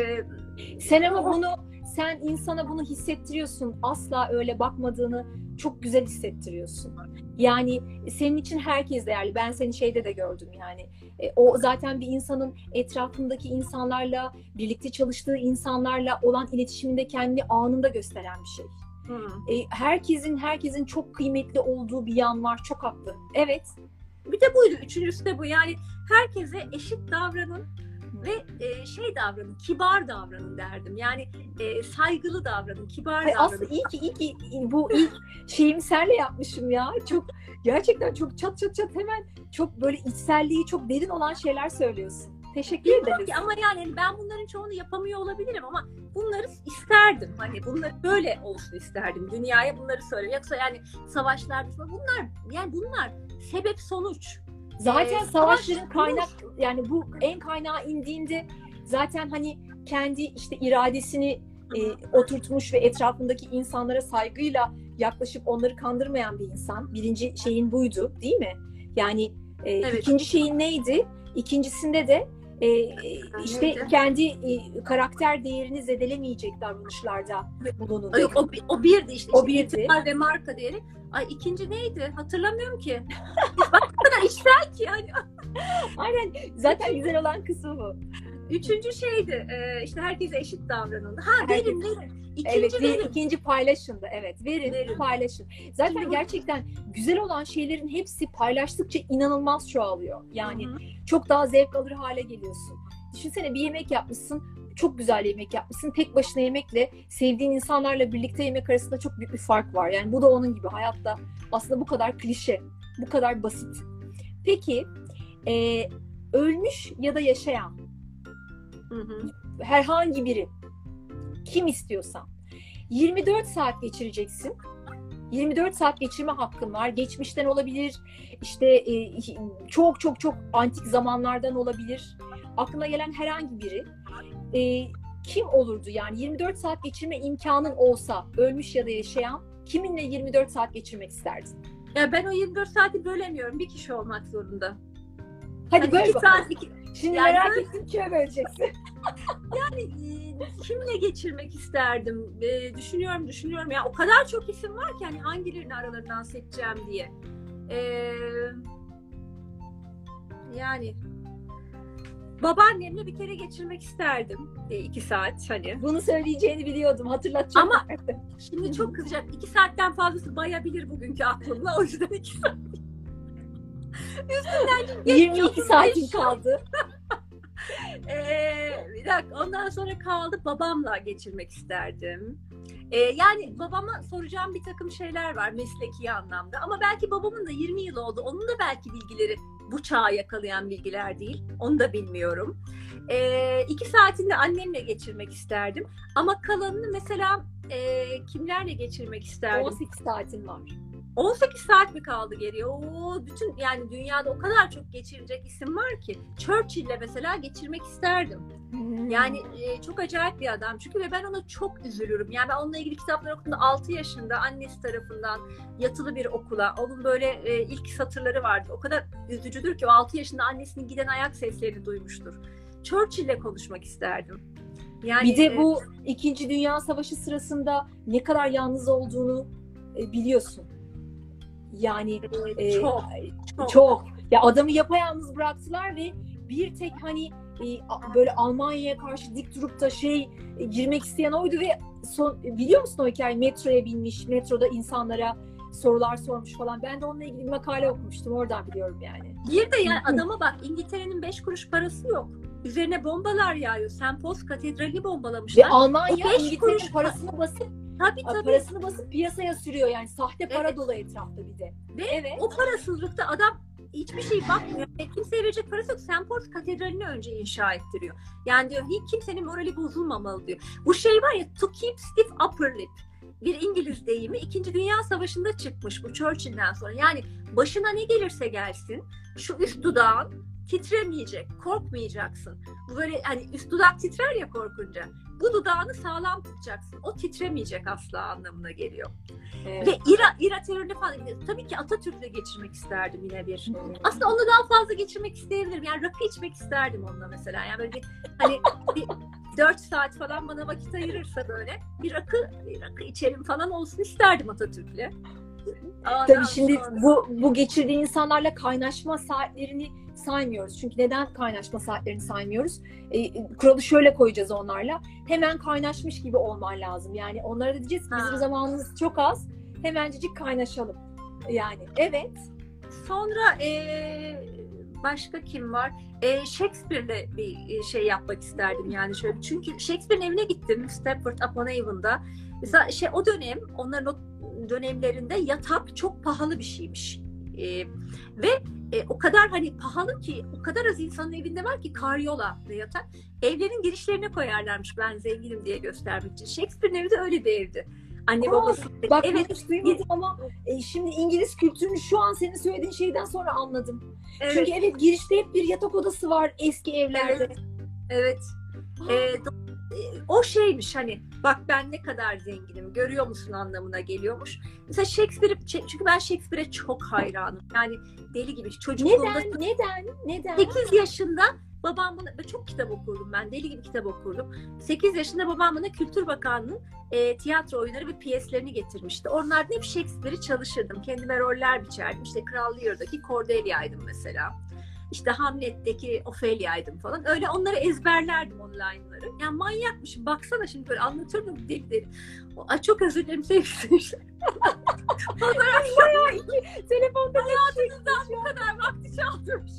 e, sen ama bunu sen insana bunu hissettiriyorsun. Asla öyle bakmadığını çok güzel hissettiriyorsun. Yani senin için herkes değerli. Ben seni şeyde de gördüm yani. E, o zaten bir insanın etrafındaki insanlarla, birlikte çalıştığı insanlarla olan iletişiminde kendi anında gösteren bir şey. Hmm. E, herkesin herkesin çok kıymetli olduğu bir yan var. Çok haklı. Evet. Bir de buydu. Üçüncüsü de bu. Yani herkese eşit davranın. Ve e, şey davranın, kibar davranın derdim. Yani e, saygılı davranın, kibar Ay, davranın. Aslında iyi ki, iyi ki bu ilk şeyimi senle yapmışım ya. Çok gerçekten çok çat çat çat hemen çok böyle içselliği çok derin olan şeyler söylüyorsun. Teşekkür ederim. Ama yani ben bunların çoğunu yapamıyor olabilirim ama bunları isterdim. Hani bunları böyle olsun isterdim. Dünyaya bunları söyle. Yoksa yani savaşlar bunlar yani bunlar sebep sonuç. Zaten ee, savaşların kaynak yani bu en kaynağı indiğinde zaten hani kendi işte iradesini e, oturtmuş ve etrafındaki insanlara saygıyla yaklaşıp onları kandırmayan bir insan. Birinci şeyin buydu değil mi? Yani e, evet. ikinci şeyin neydi? İkincisinde de e, işte neydi? Kendi e, karakter değerini zedelemeyecek davranışlarda bulunun. Yok, o, o birdi işte. O birdi. Ve marka değeri. Ay ikinci neydi? Hatırlamıyorum ki. Bak o kadar işler ki yani. Aynen. Zaten güzel olan kısmı bu. Üçüncü şeydi. E, işte herkese eşit davranın. Ha verin verin. İkinci evet, verin. ikinci paylaşın da. Evet. Verin, verin. Paylaşın. Zaten Şimdi gerçekten bu... güzel olan şeylerin hepsi paylaştıkça inanılmaz çoğalıyor. Yani Hı-hı. çok daha zevk alır hale geliyorsun. Düşünsene bir yemek yapmışsın. Çok güzel yemek yapmışsın. Tek başına yemekle sevdiğin insanlarla birlikte yemek arasında çok büyük bir fark var. Yani bu da onun gibi hayatta aslında bu kadar klişe, bu kadar basit. Peki e, ölmüş ya da yaşayan hı hı. herhangi biri kim istiyorsan yirmi dört saat geçireceksin. yirmi dört saat geçirme hakkın var. Geçmişten olabilir, işte e, çok çok çok antik zamanlardan olabilir. Aklına gelen herhangi biri e, kim olurdu? Yani yirmi dört saat geçirme imkanın olsa, ölmüş ya da yaşayan, kiminle yirmi dört saat geçirmek isterdin? Ya ben o yirmi dört saati bölemiyorum. Bir kişi olmak zorunda. Hadi hani böyle saat iki... Şimdi yani merak ben... ettim kime böleceksin? Yani e, kimle geçirmek isterdim? E, düşünüyorum, düşünüyorum. Ya o kadar çok isim var ki hani hangilerini aralarından seçeceğim diye. E, yani babaannemle bir kere geçirmek isterdim. E, iki saat hani. Bunu söyleyeceğini biliyordum. Hatırlatacağım. Ama şimdi çok kızacak. İki saatten fazlası bayabilir bugünkü aklımla. O yüzden iki saat. Üstünden yirmi iki saatin kaldı. Ee, bir dakika, ondan sonra kaldı babamla geçirmek isterdim. Ee, yani babama soracağım bir takım şeyler var mesleki anlamda. Ama belki babamın da yirmi yıl oldu. Onun da belki bilgileri bu çağı yakalayan bilgiler değil. Onu da bilmiyorum. Ee, iki saatini de annemle geçirmek isterdim. Ama kalanını mesela e, kimlerle geçirmek isterdim? on sekiz saatin var. on sekiz saat mi kaldı geriye? Oo, bütün yani dünyada o kadar çok geçirecek isim var ki. Churchill'le mesela geçirmek isterdim. Yani e, çok acayip bir adam çünkü ve ben ona çok üzülürüm. Yani ben onunla ilgili kitaplar okuduğumda altı yaşında annesi tarafından yatılı bir okula, onun böyle e, ilk satırları vardı. O kadar üzücüdür ki o altı yaşında annesinin giden ayak seslerini duymuştur. Churchill'le konuşmak isterdim. Yani, bir de bu İkinci Dünya Savaşı sırasında ne kadar yalnız olduğunu e, biliyorsun. Yani e, çok, çok çok ya adamı yapayalnız bıraktılar ve bir tek hani e, böyle Almanya'ya karşı dik durup da şey e, girmek isteyen oydu ve son, biliyor musun o hikayeyi? Metroya binmiş, metroda insanlara sorular sormuş falan. Ben de onunla ilgili bir makale okumuştum. Oradan biliyorum yani. Bir de yani adama bak, İngiltere'nin beş kuruş parası yok. Üzerine bombalar yağıyor. Saint Paul's Katedrali'ni bombalamışlar. Ve Almanya İngiltere'nin kuruş parasını basıp tabii, tabii. parasını basıp piyasaya sürüyor yani. Sahte para Evet. dolu etrafta bir de. Ve evet. o parasızlıkta adam hiçbir şey bakmıyor. Kimseye verecek parası yok. Saint Paul's Katedrali'ni önce inşa ettiriyor. Yani diyor hiç kimsenin morali bozulmamalı diyor. Bu şey var ya, to keep stiff upper lip. Bir İngiliz deyimi. İkinci Dünya Savaşı'nda çıkmış bu Churchill'den sonra. Yani başına ne gelirse gelsin şu üst dudağın titremeyecek, korkmayacaksın. Bu böyle hani üst dudak titrer ya korkunca. Bu dudağını sağlam tutacaksın. O titremeyecek asla anlamına geliyor. Evet. Ve İra, İra terörüne falan. Tabii ki Atatürk'le geçirmek isterdim yine bir. Hmm. Aslında onunla daha fazla geçirmek isteyebilirim. Yani rakı içmek isterdim onunla mesela. Yani böyle bir, hani bir dört saat falan bana vakit ayırırsa böyle bir rakı, bir rakı içelim falan olsun isterdim Atatürk'le. Tabii şimdi sonra... bu bu geçirdiği insanlarla kaynaşma saatlerini saymıyoruz. Çünkü neden kaynaşma saatlerini saymıyoruz? E, kuralı şöyle koyacağız onlarla. Hemen kaynaşmış gibi olman lazım. Yani onlara da diyeceğiz ki bizim zamanımız çok az. Hemencecik kaynaşalım. Yani evet. Sonra e, başka kim var? E, Shakespeare'le bir şey yapmak isterdim yani şöyle. Çünkü Shakespeare'in evine gittim Stratford upon Avon'da. Mesela şey o dönem, onların o dönemlerinde yatak çok pahalı bir şeymiş. E, ve e, o kadar hani pahalı ki, o kadar az insanın evinde var ki karyola ve yatak. Evlerin girişlerine koyarlarmış ben zenginim diye göstermek için. Shakespeare'in evi de öyle bir evdi. Anne Aa, babası. Bak evet, hiç duymadım ama e, şimdi İngiliz kültürünü şu an senin söylediğin şeyden sonra anladım. Evet. Çünkü evet, girişte hep bir yatak odası var eski evlerde. Evet. evet. Ee, o şeymiş hani, bak ben ne kadar zenginim görüyor musun anlamına geliyormuş. Mesela Shakespeare, çünkü ben Shakespeare'e çok hayranım. Yani deli gibi çocukluğumda. Neden? Neden? Neden? sekiz yaşında babam bana, çok kitap okurdum ben, deli gibi kitap okurdum. sekiz yaşında babam bana Kültür Bakanlığı'nın e, tiyatro oyunları ve piyeslerini getirmişti. Onlardan hep Shakespeare'i çalışırdım. Kendime roller biçerdim. İşte Kral Lear'daki Cordelia'ydım mesela. İşte Hamlet'teki Ophelia'ydım falan. Öyle onları ezberlerdim online'ları. Yani manyakmışım. Baksana şimdi böyle anlatıyorum deli deli. Ay çok özür dilerim sevgili. Bayağı iyi. Telefonda hayatınızdan bu kadar vakti çaldırmış.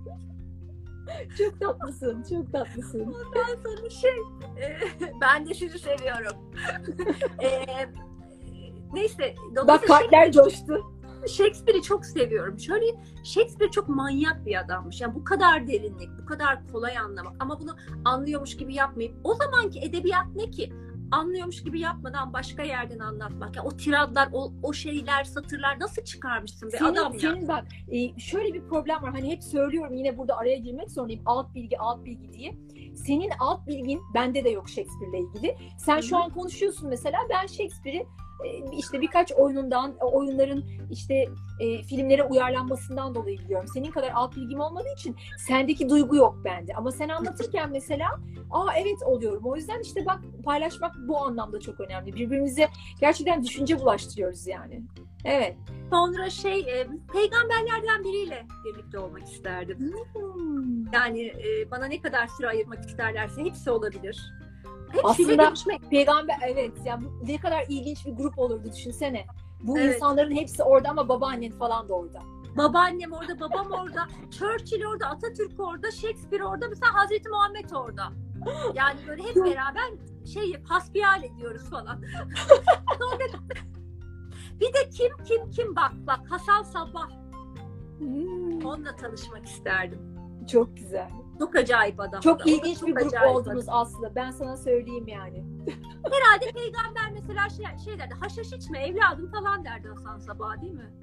Çok tatlısın, çok tatlısın. Ondan sonra şey, e, ben de sizi seviyorum. e, neyse. Bak kalpler coştu. Shakespeare'i çok seviyorum. Şöyle, Shakespeare çok manyak bir adammış. Yani bu kadar derinlik, bu kadar kolay anlamak. Ama bunu anlıyormuş gibi yapmayıp, o zamanki edebiyat ne ki? Anlıyormuş gibi yapmadan başka yerden anlatmak. Yani o tiradlar, o, o şeyler, satırlar nasıl çıkarmışsın be senin, adam ya? Senin bak, e, şöyle bir problem var. Hani hep söylüyorum, yine burada araya girmek zorundayım. Alt bilgi, alt bilgi diye. Senin alt bilgin bende de yok Shakespeare'le ilgili. Sen Hı-hı. şu an konuşuyorsun mesela. Ben Shakespeare'i işte birkaç oyunundan, oyunların işte e, filmlere uyarlanmasından dolayı biliyorum. Senin kadar alt bilgim olmadığı için sendeki duygu yok bende. Ama sen anlatırken mesela, aa evet oluyorum. O yüzden işte bak, paylaşmak bu anlamda çok önemli. Birbirimize gerçekten düşünce bulaştırıyoruz yani. Evet. Sonra şey, e, peygamberlerden biriyle birlikte olmak isterdim. Hmm. Yani e, bana ne kadar süre ayırmak isterlerse hepsi olabilir. Hepsiyle aslında görüşmek. Peygamber, evet yani bu ne kadar ilginç bir grup olurdu düşünsene. Bu evet. insanların hepsi orada ama babaannen falan da orada. babaannem orada, babam orada, Churchill orada, Atatürk orada, Shakespeare orada, mesela Hazreti Muhammed orada. Yani böyle hep beraber şey hasbihal ediyoruz falan. Sonra bir de kim kim kim bak bak Hasan Sabbah. Hmm. Onunla tanışmak isterdim. Çok güzel. Çok acayip adam. Çok adam. ilginç Çok bir grup oldunuz adam. aslında. Ben sana söyleyeyim yani. Herhalde peygamber mesela şey, şey derdi, haşhaş içme evladım falan derdi Hasan Sabbah, değil mi?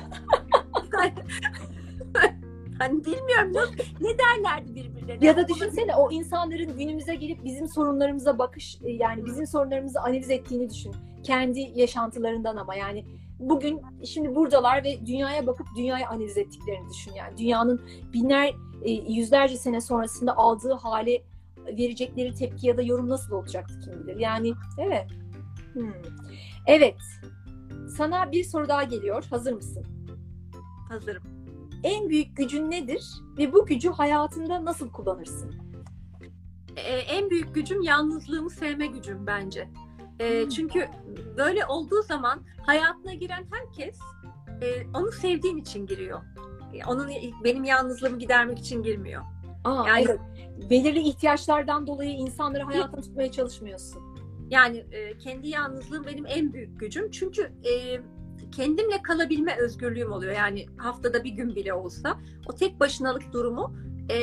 Hani bilmiyorum ne, ne derlerdi birbirlerine. Ya da düşünsene o insanların günümüze gelip bizim sorunlarımıza bakış, yani bizim sorunlarımızı analiz ettiğini düşün. Kendi yaşantılarından ama yani bugün şimdi buradalar ve dünyaya bakıp dünyayı analiz ettiklerini düşün. Yani dünyanın binler, yüzlerce sene sonrasında aldığı hale verecekleri tepki ya da yorum nasıl olacaktı kim bilir. Yani evet. Hmm. Evet. Sana bir soru daha geliyor. Hazır mısın? Hazırım. En büyük gücün nedir ve bu gücü hayatında nasıl kullanırsın? Ee, en büyük gücüm yalnızlığımı sevme gücüm bence. Ee, hmm. Çünkü böyle olduğu zaman hayatına giren herkes e, onu sevdiğin için giriyor. Onun benim yalnızlığımı gidermek için girmiyor. Aa, yani evet. Belirli ihtiyaçlardan dolayı insanları hayatına tutmaya çalışmıyorsun. Yani e, kendi yalnızlığım benim en büyük gücüm. Çünkü e, kendimle kalabilme özgürlüğüm oluyor. Yani haftada bir gün bile olsa o tek başınalık durumu e,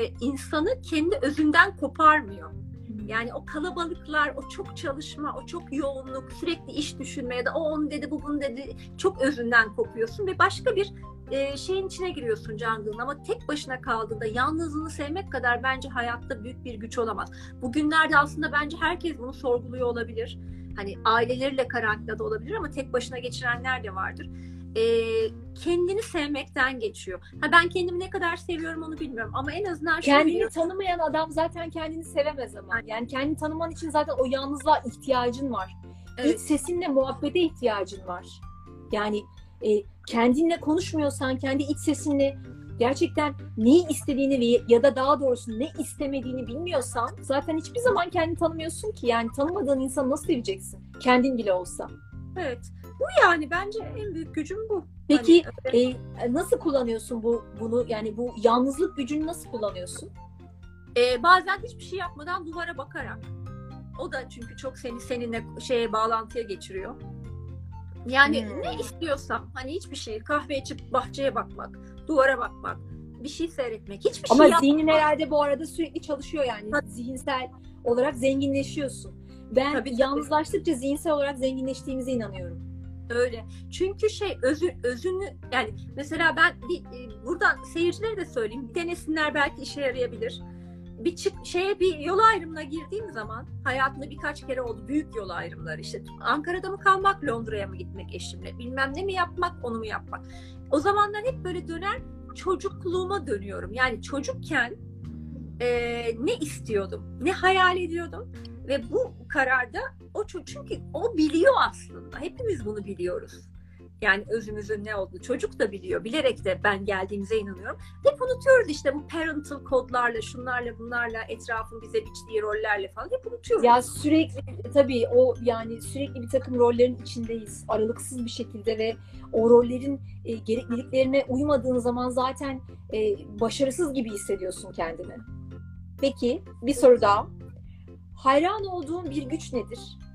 insanı kendi özünden koparmıyor. Yani o kalabalıklar, o çok çalışma, o çok yoğunluk, sürekli iş düşünme ya da o onu dedi, bu bunu dedi, çok özünden kopuyorsun ve başka bir e, şeyin içine giriyorsun canlılığın. Ama tek başına kaldığında yalnızlığını sevmek kadar bence hayatta büyük bir güç olamaz. Bugünlerde aslında bence herkes bunu sorguluyor olabilir. Hani aileleriyle karantinada olabilir ama tek başına geçirenler de vardır. E, kendini sevmekten geçiyor. Ha, ben kendimi ne kadar seviyorum onu bilmiyorum ama en azından kendini biliyorum. Tanımayan adam zaten kendini sevemez ama. Yani kendini tanıman için zaten o yalnızlığa ihtiyacın var. Evet. İç sesinle muhabbete ihtiyacın var. Yani e, kendinle konuşmuyorsan, kendi iç sesinle gerçekten neyi istediğini ve ya da daha doğrusu ne istemediğini bilmiyorsan zaten hiçbir zaman kendini tanımıyorsun ki. Yani tanımadığın insanı nasıl seveceksin? Kendin bile olsa. Evet. Bu yani bence en büyük gücüm bu. Peki hani, e, nasıl kullanıyorsun bu bunu? Yani bu yalnızlık gücünü nasıl kullanıyorsun? E, bazen hiçbir şey yapmadan duvara bakarak. O da çünkü çok seni seninle şeye bağlantıya geçiriyor. Yani hmm. ne istiyorsam hani hiçbir şey, kahve içip bahçeye bakmak, duvara bakmak, bir şey seyretmek, hiçbir Ama şey yapmak. Ama zihnin herhalde bu arada sürekli çalışıyor yani. Ha. Zihinsel olarak zenginleşiyorsun. Ben tabii, yalnızlaştıkça tabii. zihinsel olarak zenginleştiğimize inanıyorum. Öyle. Çünkü şey özü, özünü yani mesela ben bir, e, buradan seyircilere de söyleyeyim. Bir denesinler, belki işe yarayabilir. Bir çık şeye bir yol ayrımına girdiğim zaman hayatımda birkaç kere oldu büyük yol ayrımları, işte Ankara'da mı kalmak, Londra'ya mı gitmek eşimle, bilmem ne mi yapmak, onu mu yapmak. O zamanlar hep böyle döner çocukluğuma dönüyorum. Yani çocukken e, ne istiyordum, ne hayal ediyordum ve bu kararda o çocuk, çünkü o biliyor aslında. Hepimiz bunu biliyoruz. Yani özümüzün ne olduğunu çocuk da biliyor. Bilerek de ben geldiğimize inanıyorum. Hep unutuyoruz işte bu parental kodlarla, şunlarla, bunlarla, etrafın bize biçtiği rollerle falan hep unutuyoruz. Ya sürekli tabii o yani sürekli bir takım rollerin içindeyiz. Aralıksız bir şekilde ve o rollerin e, gerekliliklerine uymadığın zaman zaten e, başarısız gibi hissediyorsun kendini. Peki bir soru daha. Hayran olduğun bir güç nedir?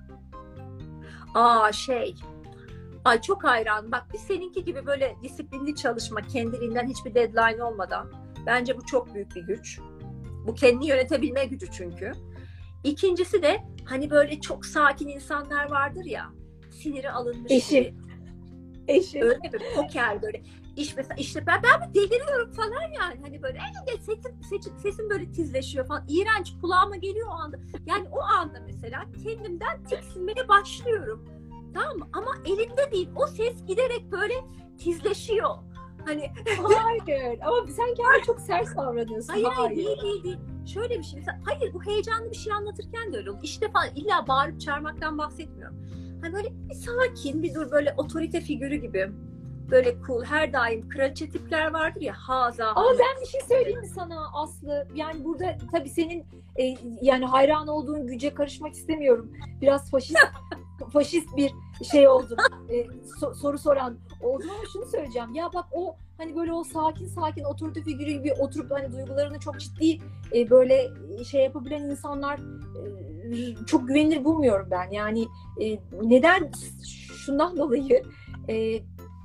Aa şey... Ay çok hayran. Bak bir seninki gibi böyle disiplinli çalışma, kendiliğinden hiçbir deadline olmadan. Bence bu çok büyük bir güç. Bu kendini yönetebilme gücü çünkü. İkincisi de hani böyle çok sakin insanlar vardır ya. Siniri alınmış. Eşi. Eşi. Öyle bir poker böyle. İş mesela işte ben, ben deliriyorum falan yani. Hani böyle sesim, sesim, sesim böyle tizleşiyor falan. İğrenç, kulağıma geliyor o anda. Yani o anda mesela kendimden tiksinmeye başlıyorum. Tamam mı? Ama elimde değil. O ses giderek böyle tizleşiyor. Hani hayır. Ama sen kendine çok sert davranıyorsun. Hayır, hayır. Değil, değil, değil. Şöyle bir şey. Mesela, hayır bu heyecanlı bir şey anlatırken de öyle olur. İşte falan illa bağırıp çağırmaktan bahsetmiyorum. Hani böyle bir sakin, bir dur böyle otorite figürü gibi. Böyle cool, her daim kraliçe tipler vardır ya. Haza. Ama ben bir şey söyleyeyim mi sana Aslı? Yani burada tabii senin e, yani hayran olduğun güce karışmak istemiyorum. Biraz faşist faşist bir şey oldum. E, so- soru soran oldum ama şunu söyleyeceğim. Ya bak o hani böyle o sakin sakin otorite figürü gibi oturup hani duygularını çok ciddi e, böyle şey yapabilen insanlar e, çok güvenilir bulmuyorum ben. Yani e, neden? Şundan dolayı e,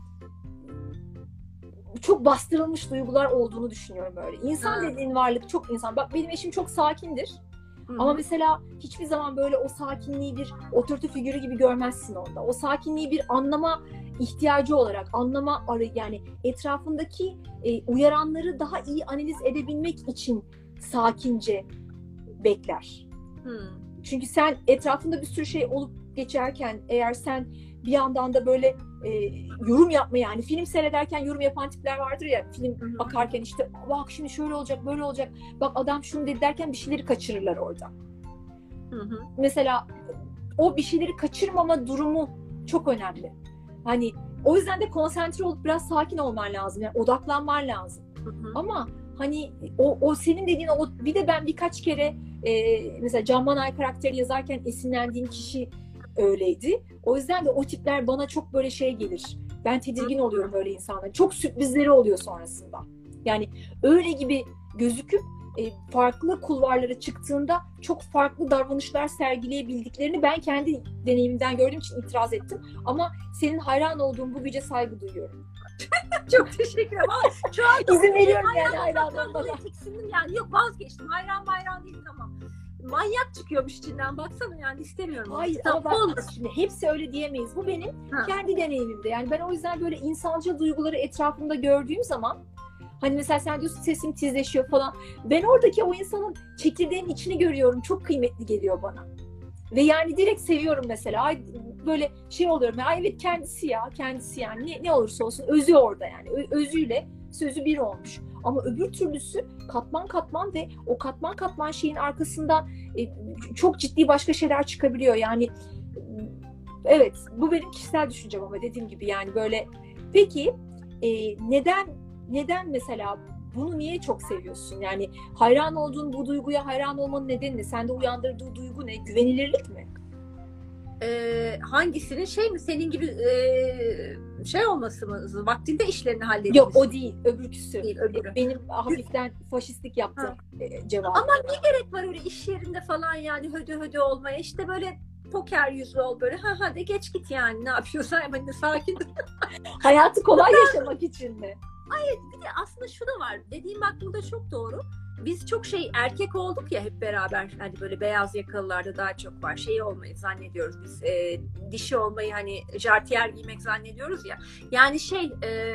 çok bastırılmış duygular olduğunu düşünüyorum böyle. İnsan Ha. dediğin varlık çok insan. Bak benim eşim çok sakindir. Hı-hı. Ama mesela hiçbir zaman böyle o sakinliği bir otorite figürü gibi görmezsin onda. O sakinliği bir anlama ihtiyacı olarak, anlama arı yani etrafındaki e, uyaranları daha iyi analiz edebilmek için sakince bekler. Hı. Çünkü sen etrafında bir sürü şey olup geçerken eğer sen bir yandan da böyle e, yorum yapma yani film seyrederken yorum yapan tipler vardır ya film Hı hı. bakarken işte bak şimdi şöyle olacak böyle olacak bak adam şunu dedi derken bir şeyleri kaçırırlar orada. Hı hı. Mesela o bir şeyleri kaçırmama durumu çok önemli. Hani o yüzden de konsantre olup biraz sakin olman lazım. Yani odaklanman lazım. Hı hı. Ama hani o, o senin dediğin o bir de ben birkaç kere e, mesela Can Manay karakteri yazarken esinlendiğim kişi öyleydi. O yüzden de o tipler bana çok böyle şey gelir. Ben tedirgin oluyorum öyle insanların. Çok sürprizleri oluyor sonrasında. Yani öyle gibi gözüküp e, farklı kulvarlara çıktığında çok farklı davranışlar sergileyebildiklerini ben kendi deneyimimden gördüğüm için itiraz ettim. Ama senin hayran olduğun bu güce saygı duyuyorum. Çok teşekkür ederim. Ama şu an İzin veriyorum yani hayran hayranlığına. dolayı tiksindim yani. Yok vazgeçtim. Hayran bayran değil tamam. Manyak çıkıyormuş içinden. Baksana yani istemiyorum. Hayır Tamam, ama bak olmaz. şimdi hepsi öyle diyemeyiz. Bu benim Ha. kendi deneyimimde. Yani ben o yüzden böyle insancıl duyguları etrafımda gördüğüm zaman hani mesela sen diyorsun sesim tizleşiyor falan. Ben oradaki o insanın çekirdeğin içini görüyorum. Çok kıymetli geliyor bana. Ve yani direkt seviyorum mesela. Ay, böyle şey oluyorum. Ya, ay evet kendisi ya. Kendisi yani. Ne, ne olursa olsun özü orada yani. Ö- özüyle sözü bir olmuş. Ama öbür türlüsü katman katman ve o katman katman şeyin arkasından e, çok ciddi başka şeyler çıkabiliyor. Yani evet bu benim kişisel düşüncem ama dediğim gibi yani böyle. Peki e, neden neden mesela bunu niye çok seviyorsun? Yani hayran olduğun bu duyguya hayran olmanın nedeni ne? Sende uyandırdığı duygu ne? Güvenilirlik mi? Ee, hangisinin şey mi senin gibi e, şey olması mı vaktinde işlerini halledilmesi? Yok o değil. Öbürküsü. Değil, öbürü. Benim hafiften faşistlik yaptığım e, cevabı. Ama ne gerek var öyle iş yerinde falan yani hödö hödö olmaya işte böyle poker yüzlü ol böyle ha hadi geç git yani ne yapıyorsan hani sakin. Hayatı kolay yaşamak için mi? Bir de aslında şu da var dediğim bak burada çok doğru. Biz çok şey erkek olduk ya hep beraber hani böyle beyaz yakalılarda daha çok var şey olmayı zannediyoruz biz e, dişi olmayı hani jartiyer giymek zannediyoruz ya yani şey e,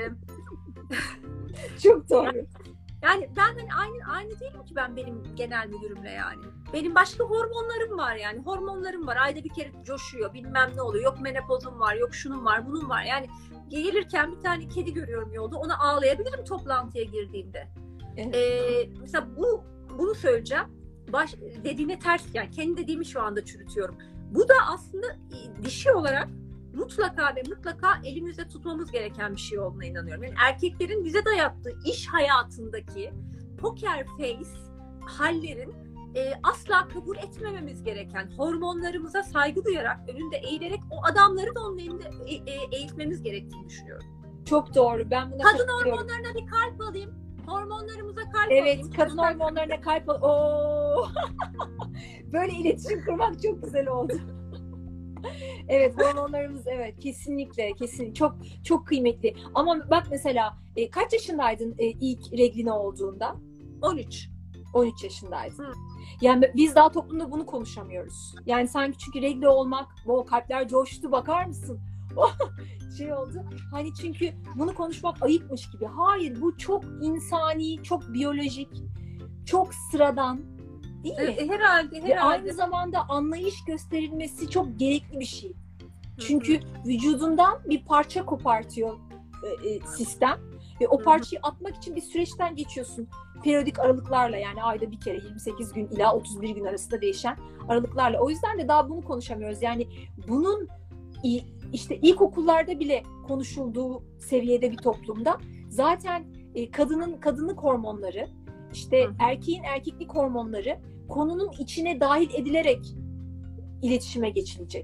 Çok doğru. yani ben hani aynı aynı değilim ki ben benim genel müdürümle yani. Benim başka hormonlarım var yani. Hormonlarım var. Ayda bir kere coşuyor. Bilmem ne oluyor. Yok menopozum var. Yok şunun var. Bunun var. Yani gelirken bir tane kedi görüyorum yolda. Ona ağlayabilirim toplantıya girdiğimde. Evet. Ee, mesela bu bunu söyleyeceğim. Baş, dediğine ters yani kendi dediğimi şu anda çürütüyorum. Bu da aslında dişi olarak mutlaka ve mutlaka elimizde tutmamız gereken bir şey olduğuna inanıyorum. Yani erkeklerin bize dayattığı iş hayatındaki poker face hallerin e, asla kabul etmememiz gereken, hormonlarımıza saygı duyarak, önünde eğilerek o adamları da onun elinde e, e, eğitmemiz gerektiğini düşünüyorum. Çok doğru. Ben buna Kadın katılıyorum. hormonlarına bir kalp alayım. Hormonlarımıza kalp Evet, alayım. kadın hormonlarına kalp al. Oo. Böyle iletişim kurmak çok güzel oldu. Evet, hormonlarımız evet kesinlikle kesin çok çok kıymetli. Ama bak mesela e, kaç yaşındaydın e, ilk regline olduğunda? on üç. on üç yaşındaydın. Hı. Yani biz daha toplumda bunu konuşamıyoruz. Yani sanki çünkü regle olmak, o kalpler coştu bakar mısın? şey oldu. Hani çünkü bunu konuşmak ayıpmış gibi. Hayır, bu çok insani, çok biyolojik, çok sıradan. Değil mi? E, herhalde, herhalde. Ve aynı zamanda anlayış gösterilmesi çok gerekli bir şey. Çünkü vücudundan bir parça kopartıyor e, e, sistem ve o parçayı atmak için bir süreçten geçiyorsun. Periyodik aralıklarla yani ayda bir kere yirmi sekiz gün ila otuz bir gün arasında değişen aralıklarla. O yüzden de daha bunu konuşamıyoruz. Yani bunun işte ilkokullarda bile konuşulduğu seviyede bir toplumda zaten e, kadının kadınlık hormonları, işte erkeğin erkeklik hormonları konunun içine dahil edilerek iletişime geçilecek.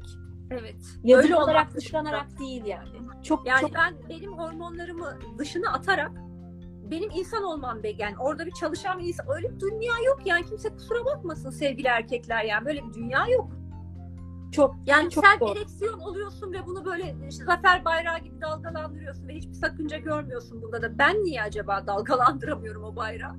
Evet. Yadırganarak, olmak dışlanarak değil yani. Çok yani çok ben benim hormonlarımı dışına atarak benim insan olmam be yani orada bir çalışan bir insan öyle bir dünya yok yani kimse kusura bakmasın sevgili erkekler yani böyle bir dünya yok. çok Yani çok sen doğru. ereksiyon oluyorsun ve bunu böyle işte zafer bayrağı gibi dalgalandırıyorsun ve hiçbir sakınca görmüyorsun bunda da. Ben niye acaba dalgalandıramıyorum o bayrağı?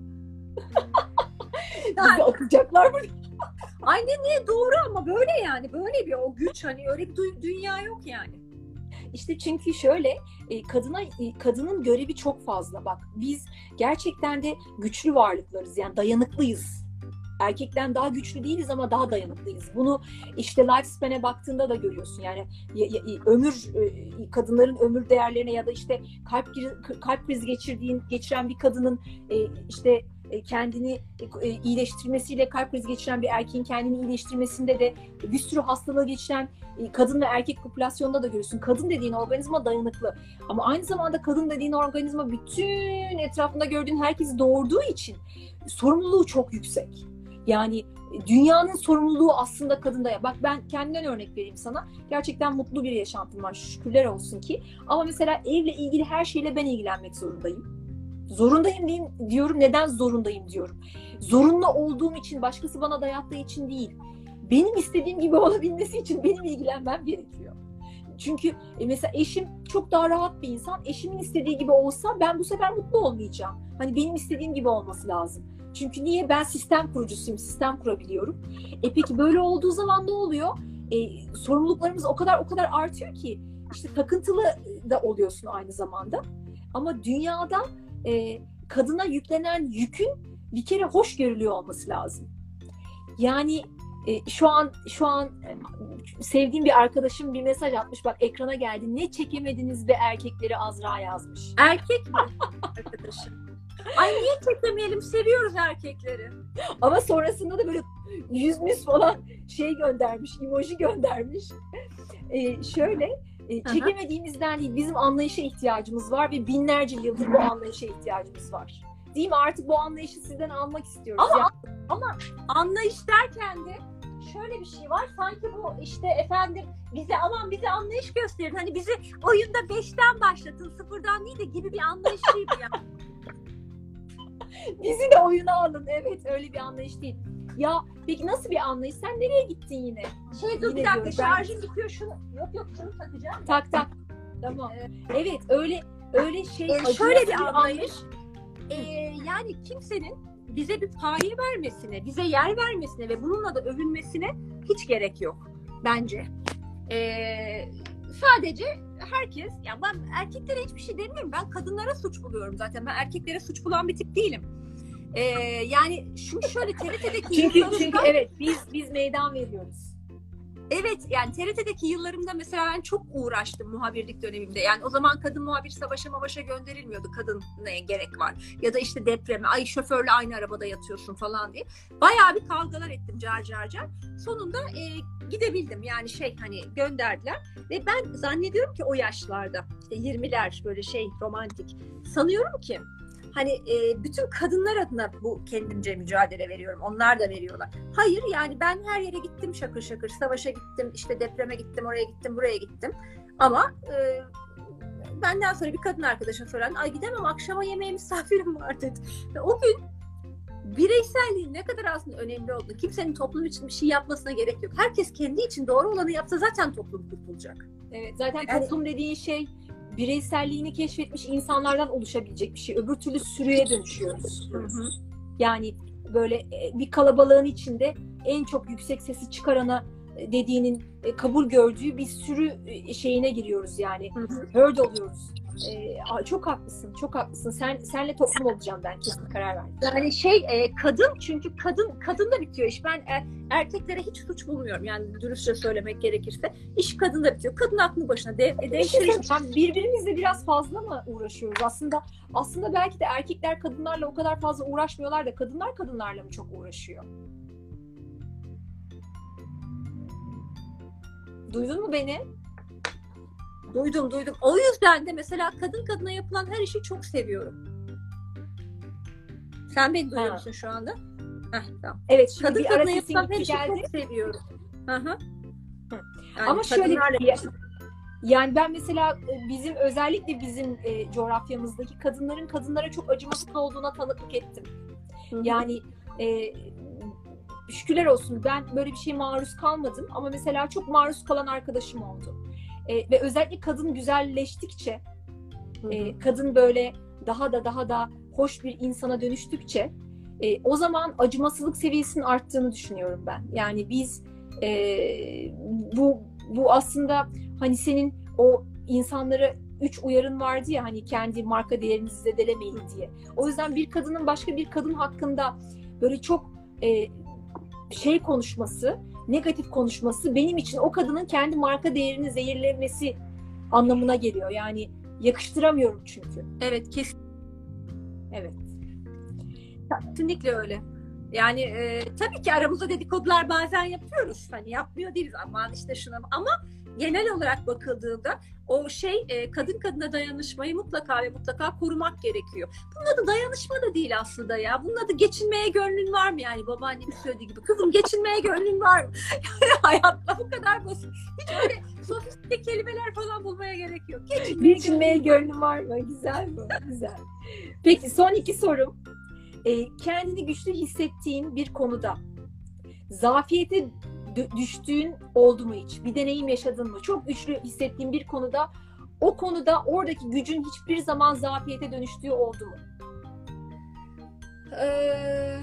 Bizi atacaklar mı? Aynen niye doğru ama böyle yani böyle bir o güç hani öyle bir dü- dünya yok yani. İşte çünkü şöyle e, kadına e, kadının görevi çok fazla. Bak biz gerçekten de güçlü varlıklarız. Yani dayanıklıyız. Erkekten daha güçlü değiliz ama daha dayanıklıyız. Bunu işte lifespan'e baktığında da görüyorsun. Yani ya, ya, ömür e, kadınların ömür değerlerine ya da işte kalp kalp krizi geçirdiğin geçiren bir kadının e, işte e, kendini e, iyileştirmesiyle kalp krizi geçiren bir erkeğin kendini iyileştirmesinde de bir sürü hastalığı geçiren e, kadın ve erkek popülasyonunda da görüyorsun. Kadın dediğin organizma dayanıklı. Ama aynı zamanda kadın dediğin organizma bütün etrafında gördüğün herkesi doğurduğu için sorumluluğu çok yüksek. Yani dünyanın sorumluluğu aslında kadında ya. Bak ben kendimden örnek vereyim sana. Gerçekten mutlu bir yaşantım var. Şükürler olsun ki. Ama mesela evle ilgili her şeyle ben ilgilenmek zorundayım. Zorundayım diyeyim, diyorum. Neden zorundayım diyorum. Zorunlu olduğum için, başkası bana dayattığı için değil. Benim istediğim gibi olabilmesi için benim ilgilenmem gerekiyor. Çünkü e, mesela eşim çok daha rahat bir insan. Eşimin istediği gibi olsa ben bu sefer mutlu olmayacağım. Hani benim istediğim gibi olması lazım. Çünkü niye? Ben sistem kurucusuyum, sistem kurabiliyorum. E peki böyle olduğu zaman ne oluyor? E, sorumluluklarımız o kadar o kadar artıyor ki işte takıntılı da oluyorsun aynı zamanda. Ama dünyada e, kadına yüklenen yükün bir kere hoş görülüyor olması lazım. Yani e, şu an şu an e, sevdiğim bir arkadaşım bir mesaj atmış. Bak ekrana geldi. Ne çekemediniz be erkekleri, Azra yazmış. Erkek mi arkadaşım? Ay niye çekemeyelim? Seviyoruz erkekleri. Ama sonrasında da böyle yüz müz falan şey göndermiş, emoji göndermiş. Ee, şöyle, e, çekemediğimizden değil, bizim anlayışa ihtiyacımız var ve binlerce yıldır bu anlayışa ihtiyacımız var. Değil mi? Artık bu anlayışı sizden almak istiyoruz. Ama, Ya. ama anlayış derken de şöyle bir şey var. Sanki bu işte efendim bize aman bize anlayış gösterin. Hani bizi oyunda beşten başlatın, sıfırdan değil de gibi bir anlayış değil bu yani. Bizi de oyuna alın. Evet, öyle bir anlayış değil. Ya peki nasıl bir anlayış? Sen nereye gittin yine? Şey dur Yine bir dakika diyorum, şarjım ben... bitiyor şunu. Yok yok şunu takacağım. Tak tak. Tamam. Evet öyle öyle şey. Ee, şöyle bir anlayış. Ee, yani kimsenin bize bir paye vermesine, bize yer vermesine ve bununla da övünmesine hiç gerek yok bence. Ee, sadece herkes, ya ben erkeklere hiçbir şey demiyorum. Ben kadınlara suç buluyorum zaten. Ben erkeklere suç bulan bir tip değilim. Ee, yani şunu şöyle T R T'deki çünkü yıllarımda... çünkü evet biz biz meydan veriyoruz. Evet yani T R T'deki yıllarımda mesela ben çok uğraştım muhabirlik dönemimde. Yani o zaman kadın muhabir savaşa mavaşa gönderilmiyordu. Kadın neye gerek var? Ya da işte depreme, ay şoförle aynı arabada yatıyorsun falan diye. Bayağı bir kavgalar ettim car car car. Sonunda e, gidebildim yani şey hani gönderdiler. Ve ben zannediyorum ki o yaşlarda işte yirmiler böyle şey romantik. Sanıyorum ki hani e, bütün kadınlar adına bu kendimce mücadele veriyorum. Onlar da veriyorlar. Hayır yani ben her yere gittim şakır şakır. Savaşa gittim, işte depreme gittim, oraya gittim, buraya gittim. Ama e, benden sonra bir kadın arkadaşım söylendi. Ay gidemem akşama yemeğe misafirim var dedi. Ve o gün bireyselliğin ne kadar aslında önemli olduğunu, kimsenin toplum için bir şey yapmasına gerek yok. Herkes kendi için doğru olanı yapsa zaten toplum kurtulacak. Evet zaten yani, toplum dediğin şey bireyselliğini keşfetmiş insanlardan oluşabilecek bir şey. Öbür türlü sürüye dönüşüyoruz. Hı hı. Yani böyle bir kalabalığın içinde en çok yüksek sesi çıkarana dediğinin kabul gördüğü bir sürü şeyine giriyoruz yani. Hı hı. Herd oluyoruz. Ee, çok haklısın, çok haklısın. Sen senle toplum olacağım ben kesin karar verdim. Yani şey e, kadın çünkü kadın kadında bitiyor iş. Ben er, erkeklere hiç suç bulmuyorum. Yani dürüstçe söylemek gerekirse iş kadında bitiyor. Kadın aklı başına dev, değiştirir. Yani birbirimizle biraz fazla mı uğraşıyoruz? Aslında aslında belki de erkekler kadınlarla o kadar fazla uğraşmıyorlar da kadınlar kadınlarla mı çok uğraşıyor? Duydun mu beni? Duydum duydum. O yüzden de mesela kadın kadına yapılan her işi çok seviyorum. Sen beni duyuyor musun şu anda? Heh, tamam. Evet. Şimdi kadın bir kadına ara yapılan her işi geldi. çok seviyorum. Hı hı. Yani ama şöyle kadınlarla... bir şey, yani ben mesela bizim özellikle bizim e, coğrafyamızdaki kadınların kadınlara çok acımasız olduğuna tanıklık ettim. Hı hı. Yani e, şükürler olsun ben böyle bir şeye maruz kalmadım ama mesela çok maruz kalan arkadaşım oldu. E, ve özellikle kadın güzelleştikçe, hı hı. E, kadın böyle daha da daha da hoş bir insana dönüştükçe e, o zaman acımasızlık seviyesinin arttığını düşünüyorum ben. Yani biz e, bu bu aslında hani senin o insanlara üç uyarın vardı ya hani kendi marka değerinizi zedelemeyin diye. O yüzden bir kadının başka bir kadın hakkında böyle çok e, şey konuşması, negatif konuşması benim için o kadının kendi marka değerini zehirlemesi anlamına geliyor. Yani yakıştıramıyorum çünkü. Evet, kesin. Evet. Kesinlikle öyle. Yani e, tabii ki aramızda dedikodular bazen yapıyoruz. Hani yapmıyor değiliz aman işte şuna, ama genel olarak bakıldığında o şey e, kadın kadına dayanışmayı mutlaka ve mutlaka korumak gerekiyor. Bunun adı dayanışma da değil aslında ya. Bunun adı geçinmeye gönlün var mı? Yani babaannemin söylediği gibi. Kızım geçinmeye gönlün var mı? Yani hayatta bu kadar basit. Hiç öyle sofistike kelimeler falan bulmaya gerek yok. Geçinmeye, geçinmeye gönlün var mı? Güzel bu. Güzel. Peki son iki sorum. E, kendini güçlü hissettiğin bir konuda zafiyete düştüğün oldu mu hiç? Bir deneyim yaşadın mı? Çok güçlü hissettiğin bir konuda o konuda oradaki gücün hiçbir zaman zafiyete dönüştüğü oldu mu? Ee,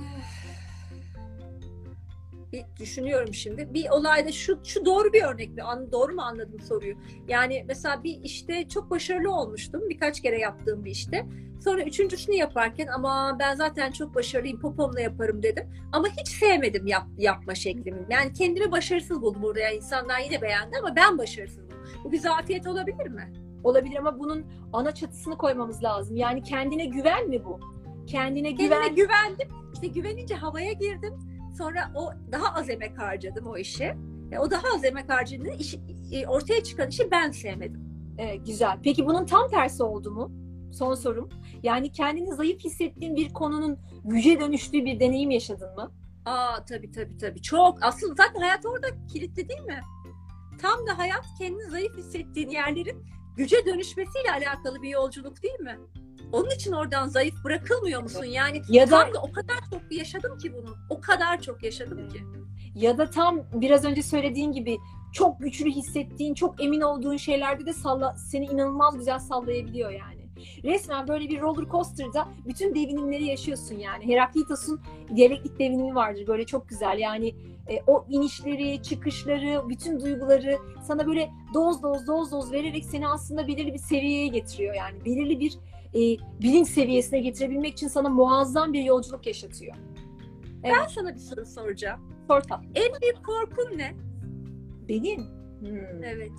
bir düşünüyorum şimdi. Bir olayda şu şu doğru bir örnek mi? An, doğru mu anladım soruyu? Yani mesela bir işte çok başarılı olmuştum. Birkaç kere yaptığım bir işte. Sonra üçüncüsünü yaparken ama ben zaten çok başarılıyım, popomla yaparım dedim. Ama hiç sevmedim yap, yapma şeklimi. Yani kendimi başarısız buldum orada. Yani insanlar yine beğendi ama ben başarısız buldum. Bu bir zafiyet olabilir mi? Olabilir ama bunun ana çatısını koymamız lazım. Yani kendine güven mi bu? Kendine güven. Kendine güvendim. İşte güvenince havaya girdim. Sonra o daha az emek harcadım o işe. E, o daha az emek harcadığında işi, e, ortaya çıkan işi ben sevmedim. Ee, güzel. Peki bunun tam tersi oldu mu? Son sorum. Yani kendini zayıf hissettiğin bir konunun güce dönüştüğü bir deneyim yaşadın mı? Aa tabii tabii tabii. Çok. Aslında zaten hayat orada kilitli değil mi? Tam da hayat kendini zayıf hissettiğin yerlerin güce dönüşmesiyle alakalı bir yolculuk değil mi? Onun için oradan zayıf bırakılmıyor musun? Yani ya da, tam da o kadar çok yaşadım ki bunu. O kadar çok yaşadım ki. Ya da tam biraz önce söylediğin gibi çok güçlü hissettiğin, çok emin olduğun şeylerde de salla, seni inanılmaz güzel sallayabiliyor yani. Resmen böyle bir roller coaster'da bütün devinimleri yaşıyorsun yani. Heraklitos'un diyalektik devinimi vardır. Böyle çok güzel yani e, o inişleri, çıkışları, bütün duyguları sana böyle doz doz doz doz vererek seni aslında belirli bir seviyeye getiriyor yani. Belirli bir e, bilinç seviyesine getirebilmek için sana muazzam bir yolculuk yaşatıyor. Evet. Ben sana bir soru soracağım. Sor tabii. En büyük korkun ne? Benim? Hmm. Evet.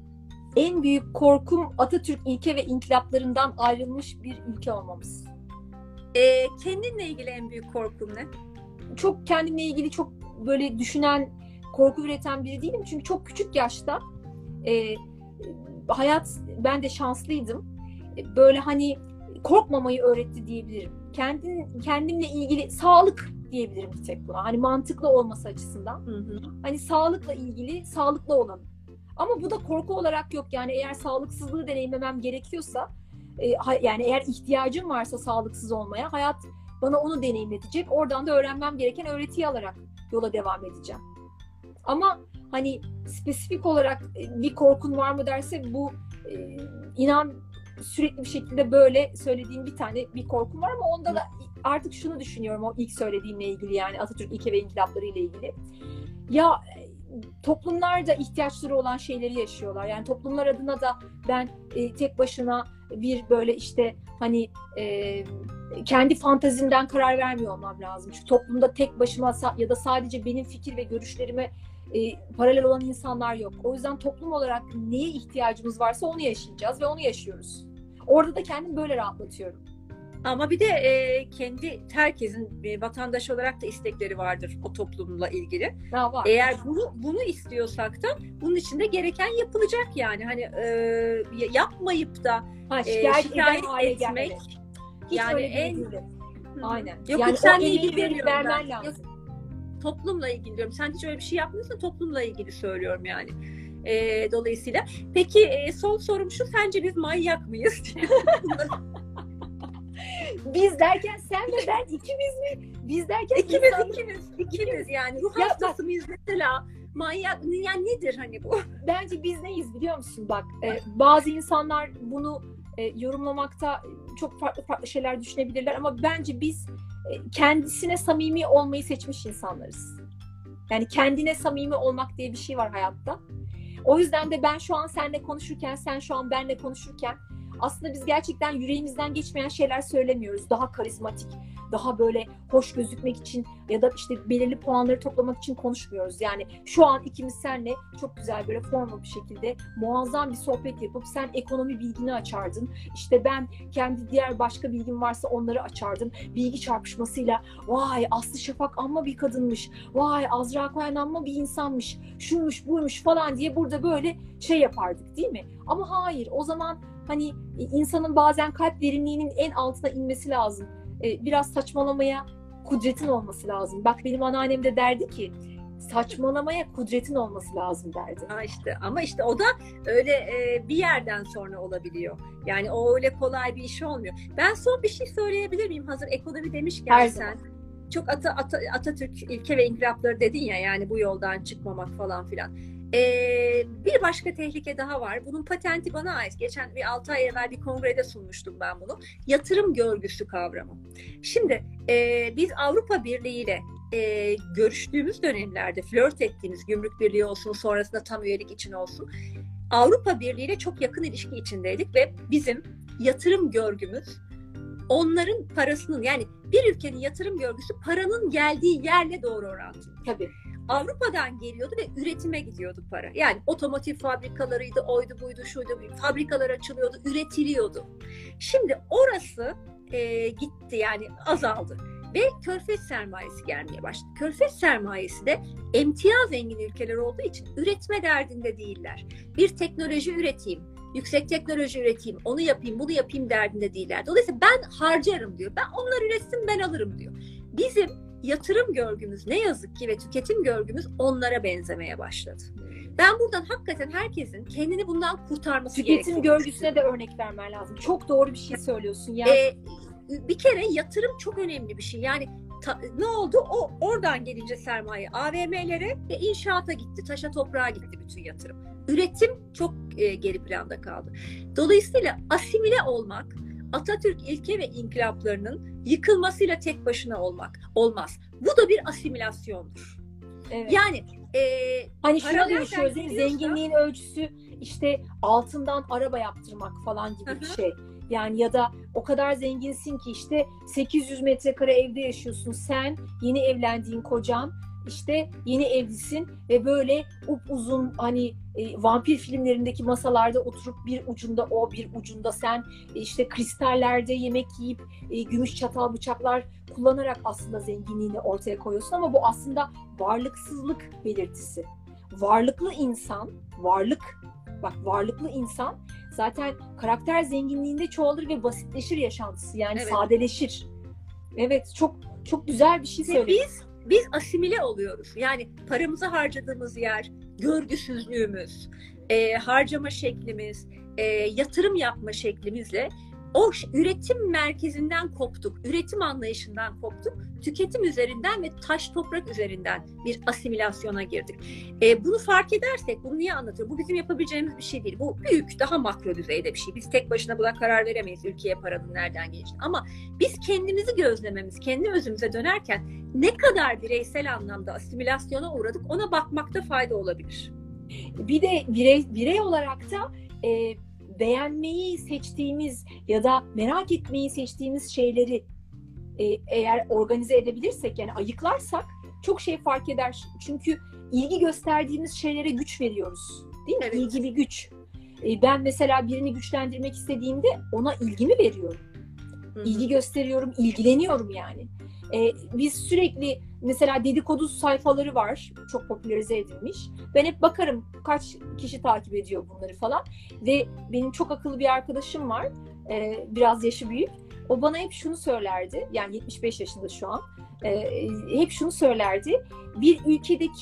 En büyük korkum Atatürk ilke ve inkılaplarından ayrılmış bir ülke olmamız. Ee, kendinle ilgili en büyük korkum ne? Çok kendimle ilgili çok böyle düşünen, korku üreten biri değilim. Çünkü çok küçük yaşta e, hayat, ben de şanslıydım. E, böyle hani korkmamayı öğretti diyebilirim. Kendin, kendimle ilgili sağlık diyebilirim bir tek buna. Hani mantıklı olması açısından. Hı hı. Hani sağlıkla ilgili sağlıklı olalım. Ama bu da korku olarak yok. Yani eğer sağlıksızlığı deneyimlemem gerekiyorsa, e, yani eğer ihtiyacım varsa sağlıksız olmaya, hayat bana onu deneyimletecek. Oradan da öğrenmem gereken öğretiyi alarak yola devam edeceğim. Ama hani spesifik olarak bir korkun var mı derse, bu e, inan sürekli bir şekilde böyle söylediğim bir tane bir korkum var ama onda da artık şunu düşünüyorum, o ilk söylediğimle ilgili, yani Atatürk ilke ve inkılapları ile ilgili. Ya toplumlarda ihtiyaçları olan şeyleri yaşıyorlar. Yani toplumlar adına da ben e, tek başına bir böyle işte hani e, kendi fantazimden karar vermiyor olmam lazım. Çünkü toplumda tek başıma ya da sadece benim fikir ve görüşlerime e, paralel olan insanlar yok. O yüzden toplum olarak neye ihtiyacımız varsa onu yaşayacağız ve onu yaşıyoruz. Orada da kendimi böyle rahatlatıyorum. Ama bir de e, kendi herkesin e, vatandaş olarak da istekleri vardır o toplumla ilgili. Ha, var. Eğer bunu bunu istiyorsak da bunun için de gereken yapılacak yani. Hani e, yapmayıp da ha, şikayet, e, şikayet etmek gelmedi. Yani en aynen. Yok, yani seninle ilgili vermen lazım. Yok, toplumla ilgili diyorum. Sen hiç öyle bir şey yapmıyorsan toplumla ilgili söylüyorum yani. E, dolayısıyla. Peki e, son sorum şu, sence biz manyak mıyız? Biz derken sen ve ben ikimiz mi? Biz derken ikimiz, insan... ikimiz, ikimiz yani. Ruh Ya hastası mıyız mesela? Manyak, yani nedir hani bu? Bence biz neyiz biliyor musun? Bak e, bazı insanlar bunu e, yorumlamakta çok farklı farklı şeyler düşünebilirler ama bence biz e, kendisine samimi olmayı seçmiş insanlarız. Yani kendine samimi olmak diye bir şey var hayatta. O yüzden de ben şu an seninle konuşurken, sen şu an benimle konuşurken aslında biz gerçekten yüreğimizden geçmeyen şeyler söylemiyoruz. Daha karizmatik, daha böyle hoş gözükmek için ya da işte belirli puanları toplamak için konuşmuyoruz. Yani şu an ikimiz seninle çok güzel böyle formal bir şekilde muazzam bir sohbet yapıp sen ekonomi bilgini açardın. İşte ben kendi diğer başka bilgim varsa onları açardım. Bilgi çarpışmasıyla vay Aslı Şafak amma bir kadınmış, vay Azra Koyan amma bir insanmış, şuymuş buymuş falan diye burada böyle şey yapardık değil mi? Ama hayır, o zaman hani insanın bazen kalp derinliğinin en altına inmesi lazım. Biraz saçmalamaya kudretin olması lazım. Bak benim anneannem de derdi ki saçmalamaya kudretin olması lazım derdi. Ha işte, ama işte o da öyle e, bir yerden sonra olabiliyor. Yani o öyle kolay bir iş olmuyor. Ben son bir şey söyleyebilir miyim? Hazır ekonomi demişken Her sen. zaman. Çok Ata, Ata, Atatürk ilke ve inkılapları dedin ya, yani bu yoldan çıkmamak falan filan. Ee, bir başka tehlike daha var. Bunun patenti bana ait. Geçen bir altı ay evvel bir kongrede sunmuştum ben bunu. Yatırım görgüsü kavramı. Şimdi e, biz Avrupa Birliği ile e, görüştüğümüz dönemlerde flört ettiğimiz, gümrük birliği olsun, sonrasında tam üyelik için olsun, Avrupa Birliği ile çok yakın ilişki içindeydik ve bizim yatırım görgümüz onların parasının, yani bir ülkenin yatırım görgüsü paranın geldiği yerle doğru orantılı. Tabii. Avrupa'dan geliyordu ve üretime gidiyordu para. Yani otomotiv fabrikalarıydı, oydu buydu şuydu, fabrikalar açılıyordu, üretiliyordu. Şimdi orası e, gitti, yani azaldı. Ve körfez sermayesi gelmeye başladı. Körfez sermayesi de emtia zengin ülkeler olduğu için üretme derdinde değiller. Bir teknoloji üreteyim, yüksek teknoloji üreteyim, onu yapayım, bunu yapayım derdinde değiller. Dolayısıyla ben harcarım diyor. Ben onlar üretsin, ben alırım diyor. Bizim yatırım görgümüz ne yazık ki ve tüketim görgümüz onlara benzemeye başladı. Ben buradan hakikaten herkesin kendini bundan kurtarması gerekiyor. Tüketim görgüsüne de örnek vermen lazım. Çok doğru bir şey söylüyorsun. Yani ee, bir kere yatırım çok önemli bir şey. Yani ta, ne oldu? O oradan gelince sermaye A V M'lere ve inşaata gitti, taşa toprağa gitti bütün yatırım. Üretim çok e, geri planda kaldı. Dolayısıyla asimile olmak, Atatürk ilke ve inkılaplarının yıkılmasıyla tek başına olmak olmaz. Bu da bir asimilasyondur. evet. Yani e, hani şuna dönüşüyor, geliyorsa... zenginliğin ölçüsü işte altından araba yaptırmak falan gibi bir şey. Yani ya da o kadar zenginsin ki işte sekiz yüz metrekare evde yaşıyorsun sen, yeni evlendiğin kocan, işte yeni evlisin ve böyle upuzun hani e, vampir filmlerindeki masalarda oturup bir ucunda o, bir ucunda sen, e, işte kristallerde yemek yiyip e, gümüş çatal bıçaklar kullanarak aslında zenginliğini ortaya koyuyorsun ama bu aslında varlıksızlık belirtisi. Varlıklı insan, varlık, bak varlıklı insan zaten karakter zenginliğinde çoğalır ve basitleşir yaşantısı, yani evet. sadeleşir. Evet, çok çok güzel bir şey söyledin. Biz Biz asimile oluyoruz. Yani paramızı harcadığımız yer, görgüsüzlüğümüz, e, harcama şeklimiz, e, yatırım yapma şeklimizle o üretim merkezinden koptuk, üretim anlayışından koptuk, tüketim üzerinden ve taş toprak üzerinden bir asimilasyona girdik. E, bunu fark edersek, bunu niye anlatıyorum? Bu bizim yapabileceğimiz bir şey değil. Bu büyük, daha makro düzeyde bir şey. Biz tek başına buna karar veremeyiz ülkeye paranın nereden gelişini. Ama biz kendimizi gözlememiz, kendi özümüze dönerken ne kadar bireysel anlamda asimilasyona uğradık, ona bakmakta fayda olabilir. Bir de birey, birey olarak da e, beğenmeyi seçtiğimiz ya da merak etmeyi seçtiğimiz şeyleri e, eğer organize edebilirsek, yani ayıklarsak çok şey fark eder. Çünkü ilgi gösterdiğimiz şeylere güç veriyoruz. Değil mi? Evet. İlgi bir güç. E, ben mesela birini güçlendirmek istediğimde ona ilgimi veriyorum. Hı-hı. İlgi gösteriyorum, ilgileniyorum yani. E, biz sürekli mesela dedikodu sayfaları var, çok popülerize edilmiş. Ben hep bakarım kaç kişi takip ediyor bunları falan. Ve benim çok akıllı bir arkadaşım var, e, biraz yaşı büyük. O bana hep şunu söylerdi, yani yetmiş beş yaşında şu an. E, hep şunu söylerdi. Bir ülkedeki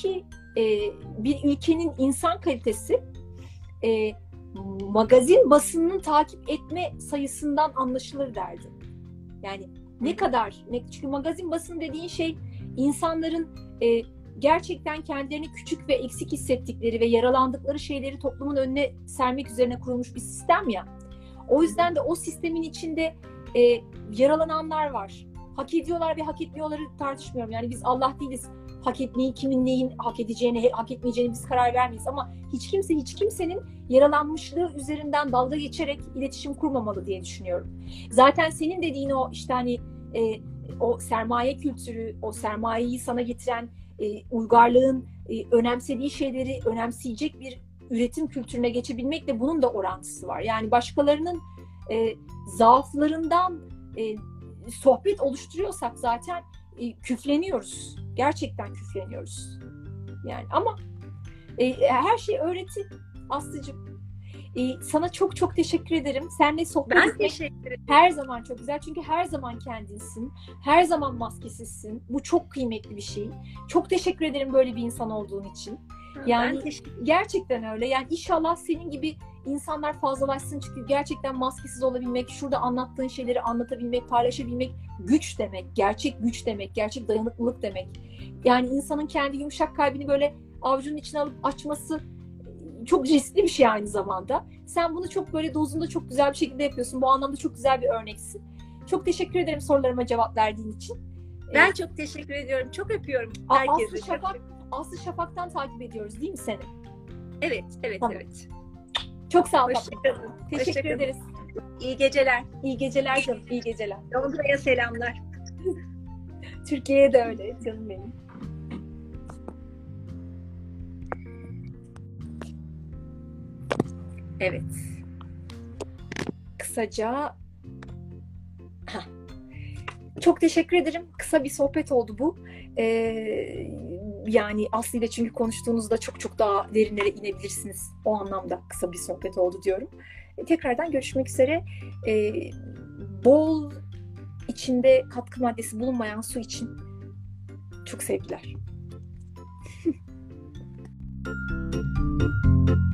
e, bir ülkenin insan kalitesi e, magazin basınının takip etme sayısından anlaşılır derdi. Yani ne kadar, ne, çünkü magazin basını dediğin şey insanların e, gerçekten kendilerini küçük ve eksik hissettikleri ve yaralandıkları şeyleri toplumun önüne sermek üzerine kurulmuş bir sistem ya. O yüzden de o sistemin içinde e, yaralananlar var. Hak ediyorlar ve hak etmiyorları tartışmıyorum. Yani biz Allah değiliz. Hak etmeyi, kimin neyin hak edeceğini, hak etmeyeceğini biz karar vermeyiz. Ama hiç kimse, hiç kimsenin yaralanmışlığı üzerinden dalga geçerek iletişim kurmamalı diye düşünüyorum. Zaten senin dediğin o işte hani e, o sermaye kültürü, o sermayeyi sana getiren e, uygarlığın e, önemsediği şeyleri önemseyecek bir üretim kültürüne geçebilmekle bunun da orantısı var. Yani başkalarının e, zaaflarından e, sohbet oluşturuyorsak zaten e, küfleniyoruz. Gerçekten küfleniyoruz. Yani ama e, her şey öğreti Aslı'cığım. E, sana çok çok teşekkür ederim. Seninle sohbet Ben etmek teşekkür ederim. her zaman çok güzel. Çünkü her zaman kendinsin. Her zaman maskesizsin. Bu çok kıymetli bir şey. Çok teşekkür ederim böyle bir insan olduğun için. Yani Ben teşekkür gerçekten öyle. Yani inşallah senin gibi insanlar fazlalaşsın. Çünkü gerçekten maskesiz olabilmek, şurada anlattığın şeyleri anlatabilmek, paylaşabilmek güç demek. Gerçek güç demek. Gerçek dayanıklılık demek. Yani insanın kendi yumuşak kalbini böyle avucunun içine alıp açması çok riskli bir şey aynı zamanda. Sen bunu çok böyle dozunda çok güzel bir şekilde yapıyorsun. Bu anlamda çok güzel bir örneksin. Çok teşekkür ederim sorularıma cevap verdiğin için. Ben Ee, çok teşekkür ediyorum. Çok öpüyorum A- herkese. Aslı Şafak, Aslı Şafak'tan takip ediyoruz değil mi seni? Evet, evet, Tamam. evet. Çok sağ ol. Hoşça tatlım. kalın. Teşekkür Hoşça kalın. ederiz. İyi geceler. İyi geceler canım. İyi geceler. Londra'ya selamlar. Türkiye'ye de öyle canım benim. Evet. Kısaca Heh. Çok teşekkür ederim. Kısa bir sohbet oldu bu. Ee, yani Aslı ile çünkü konuştuğunuzda çok çok daha derinlere inebilirsiniz. O anlamda kısa bir sohbet oldu diyorum. Ee, tekrardan görüşmek üzere. Ee, bol içinde katkı maddesi bulunmayan su için çok sevgiler.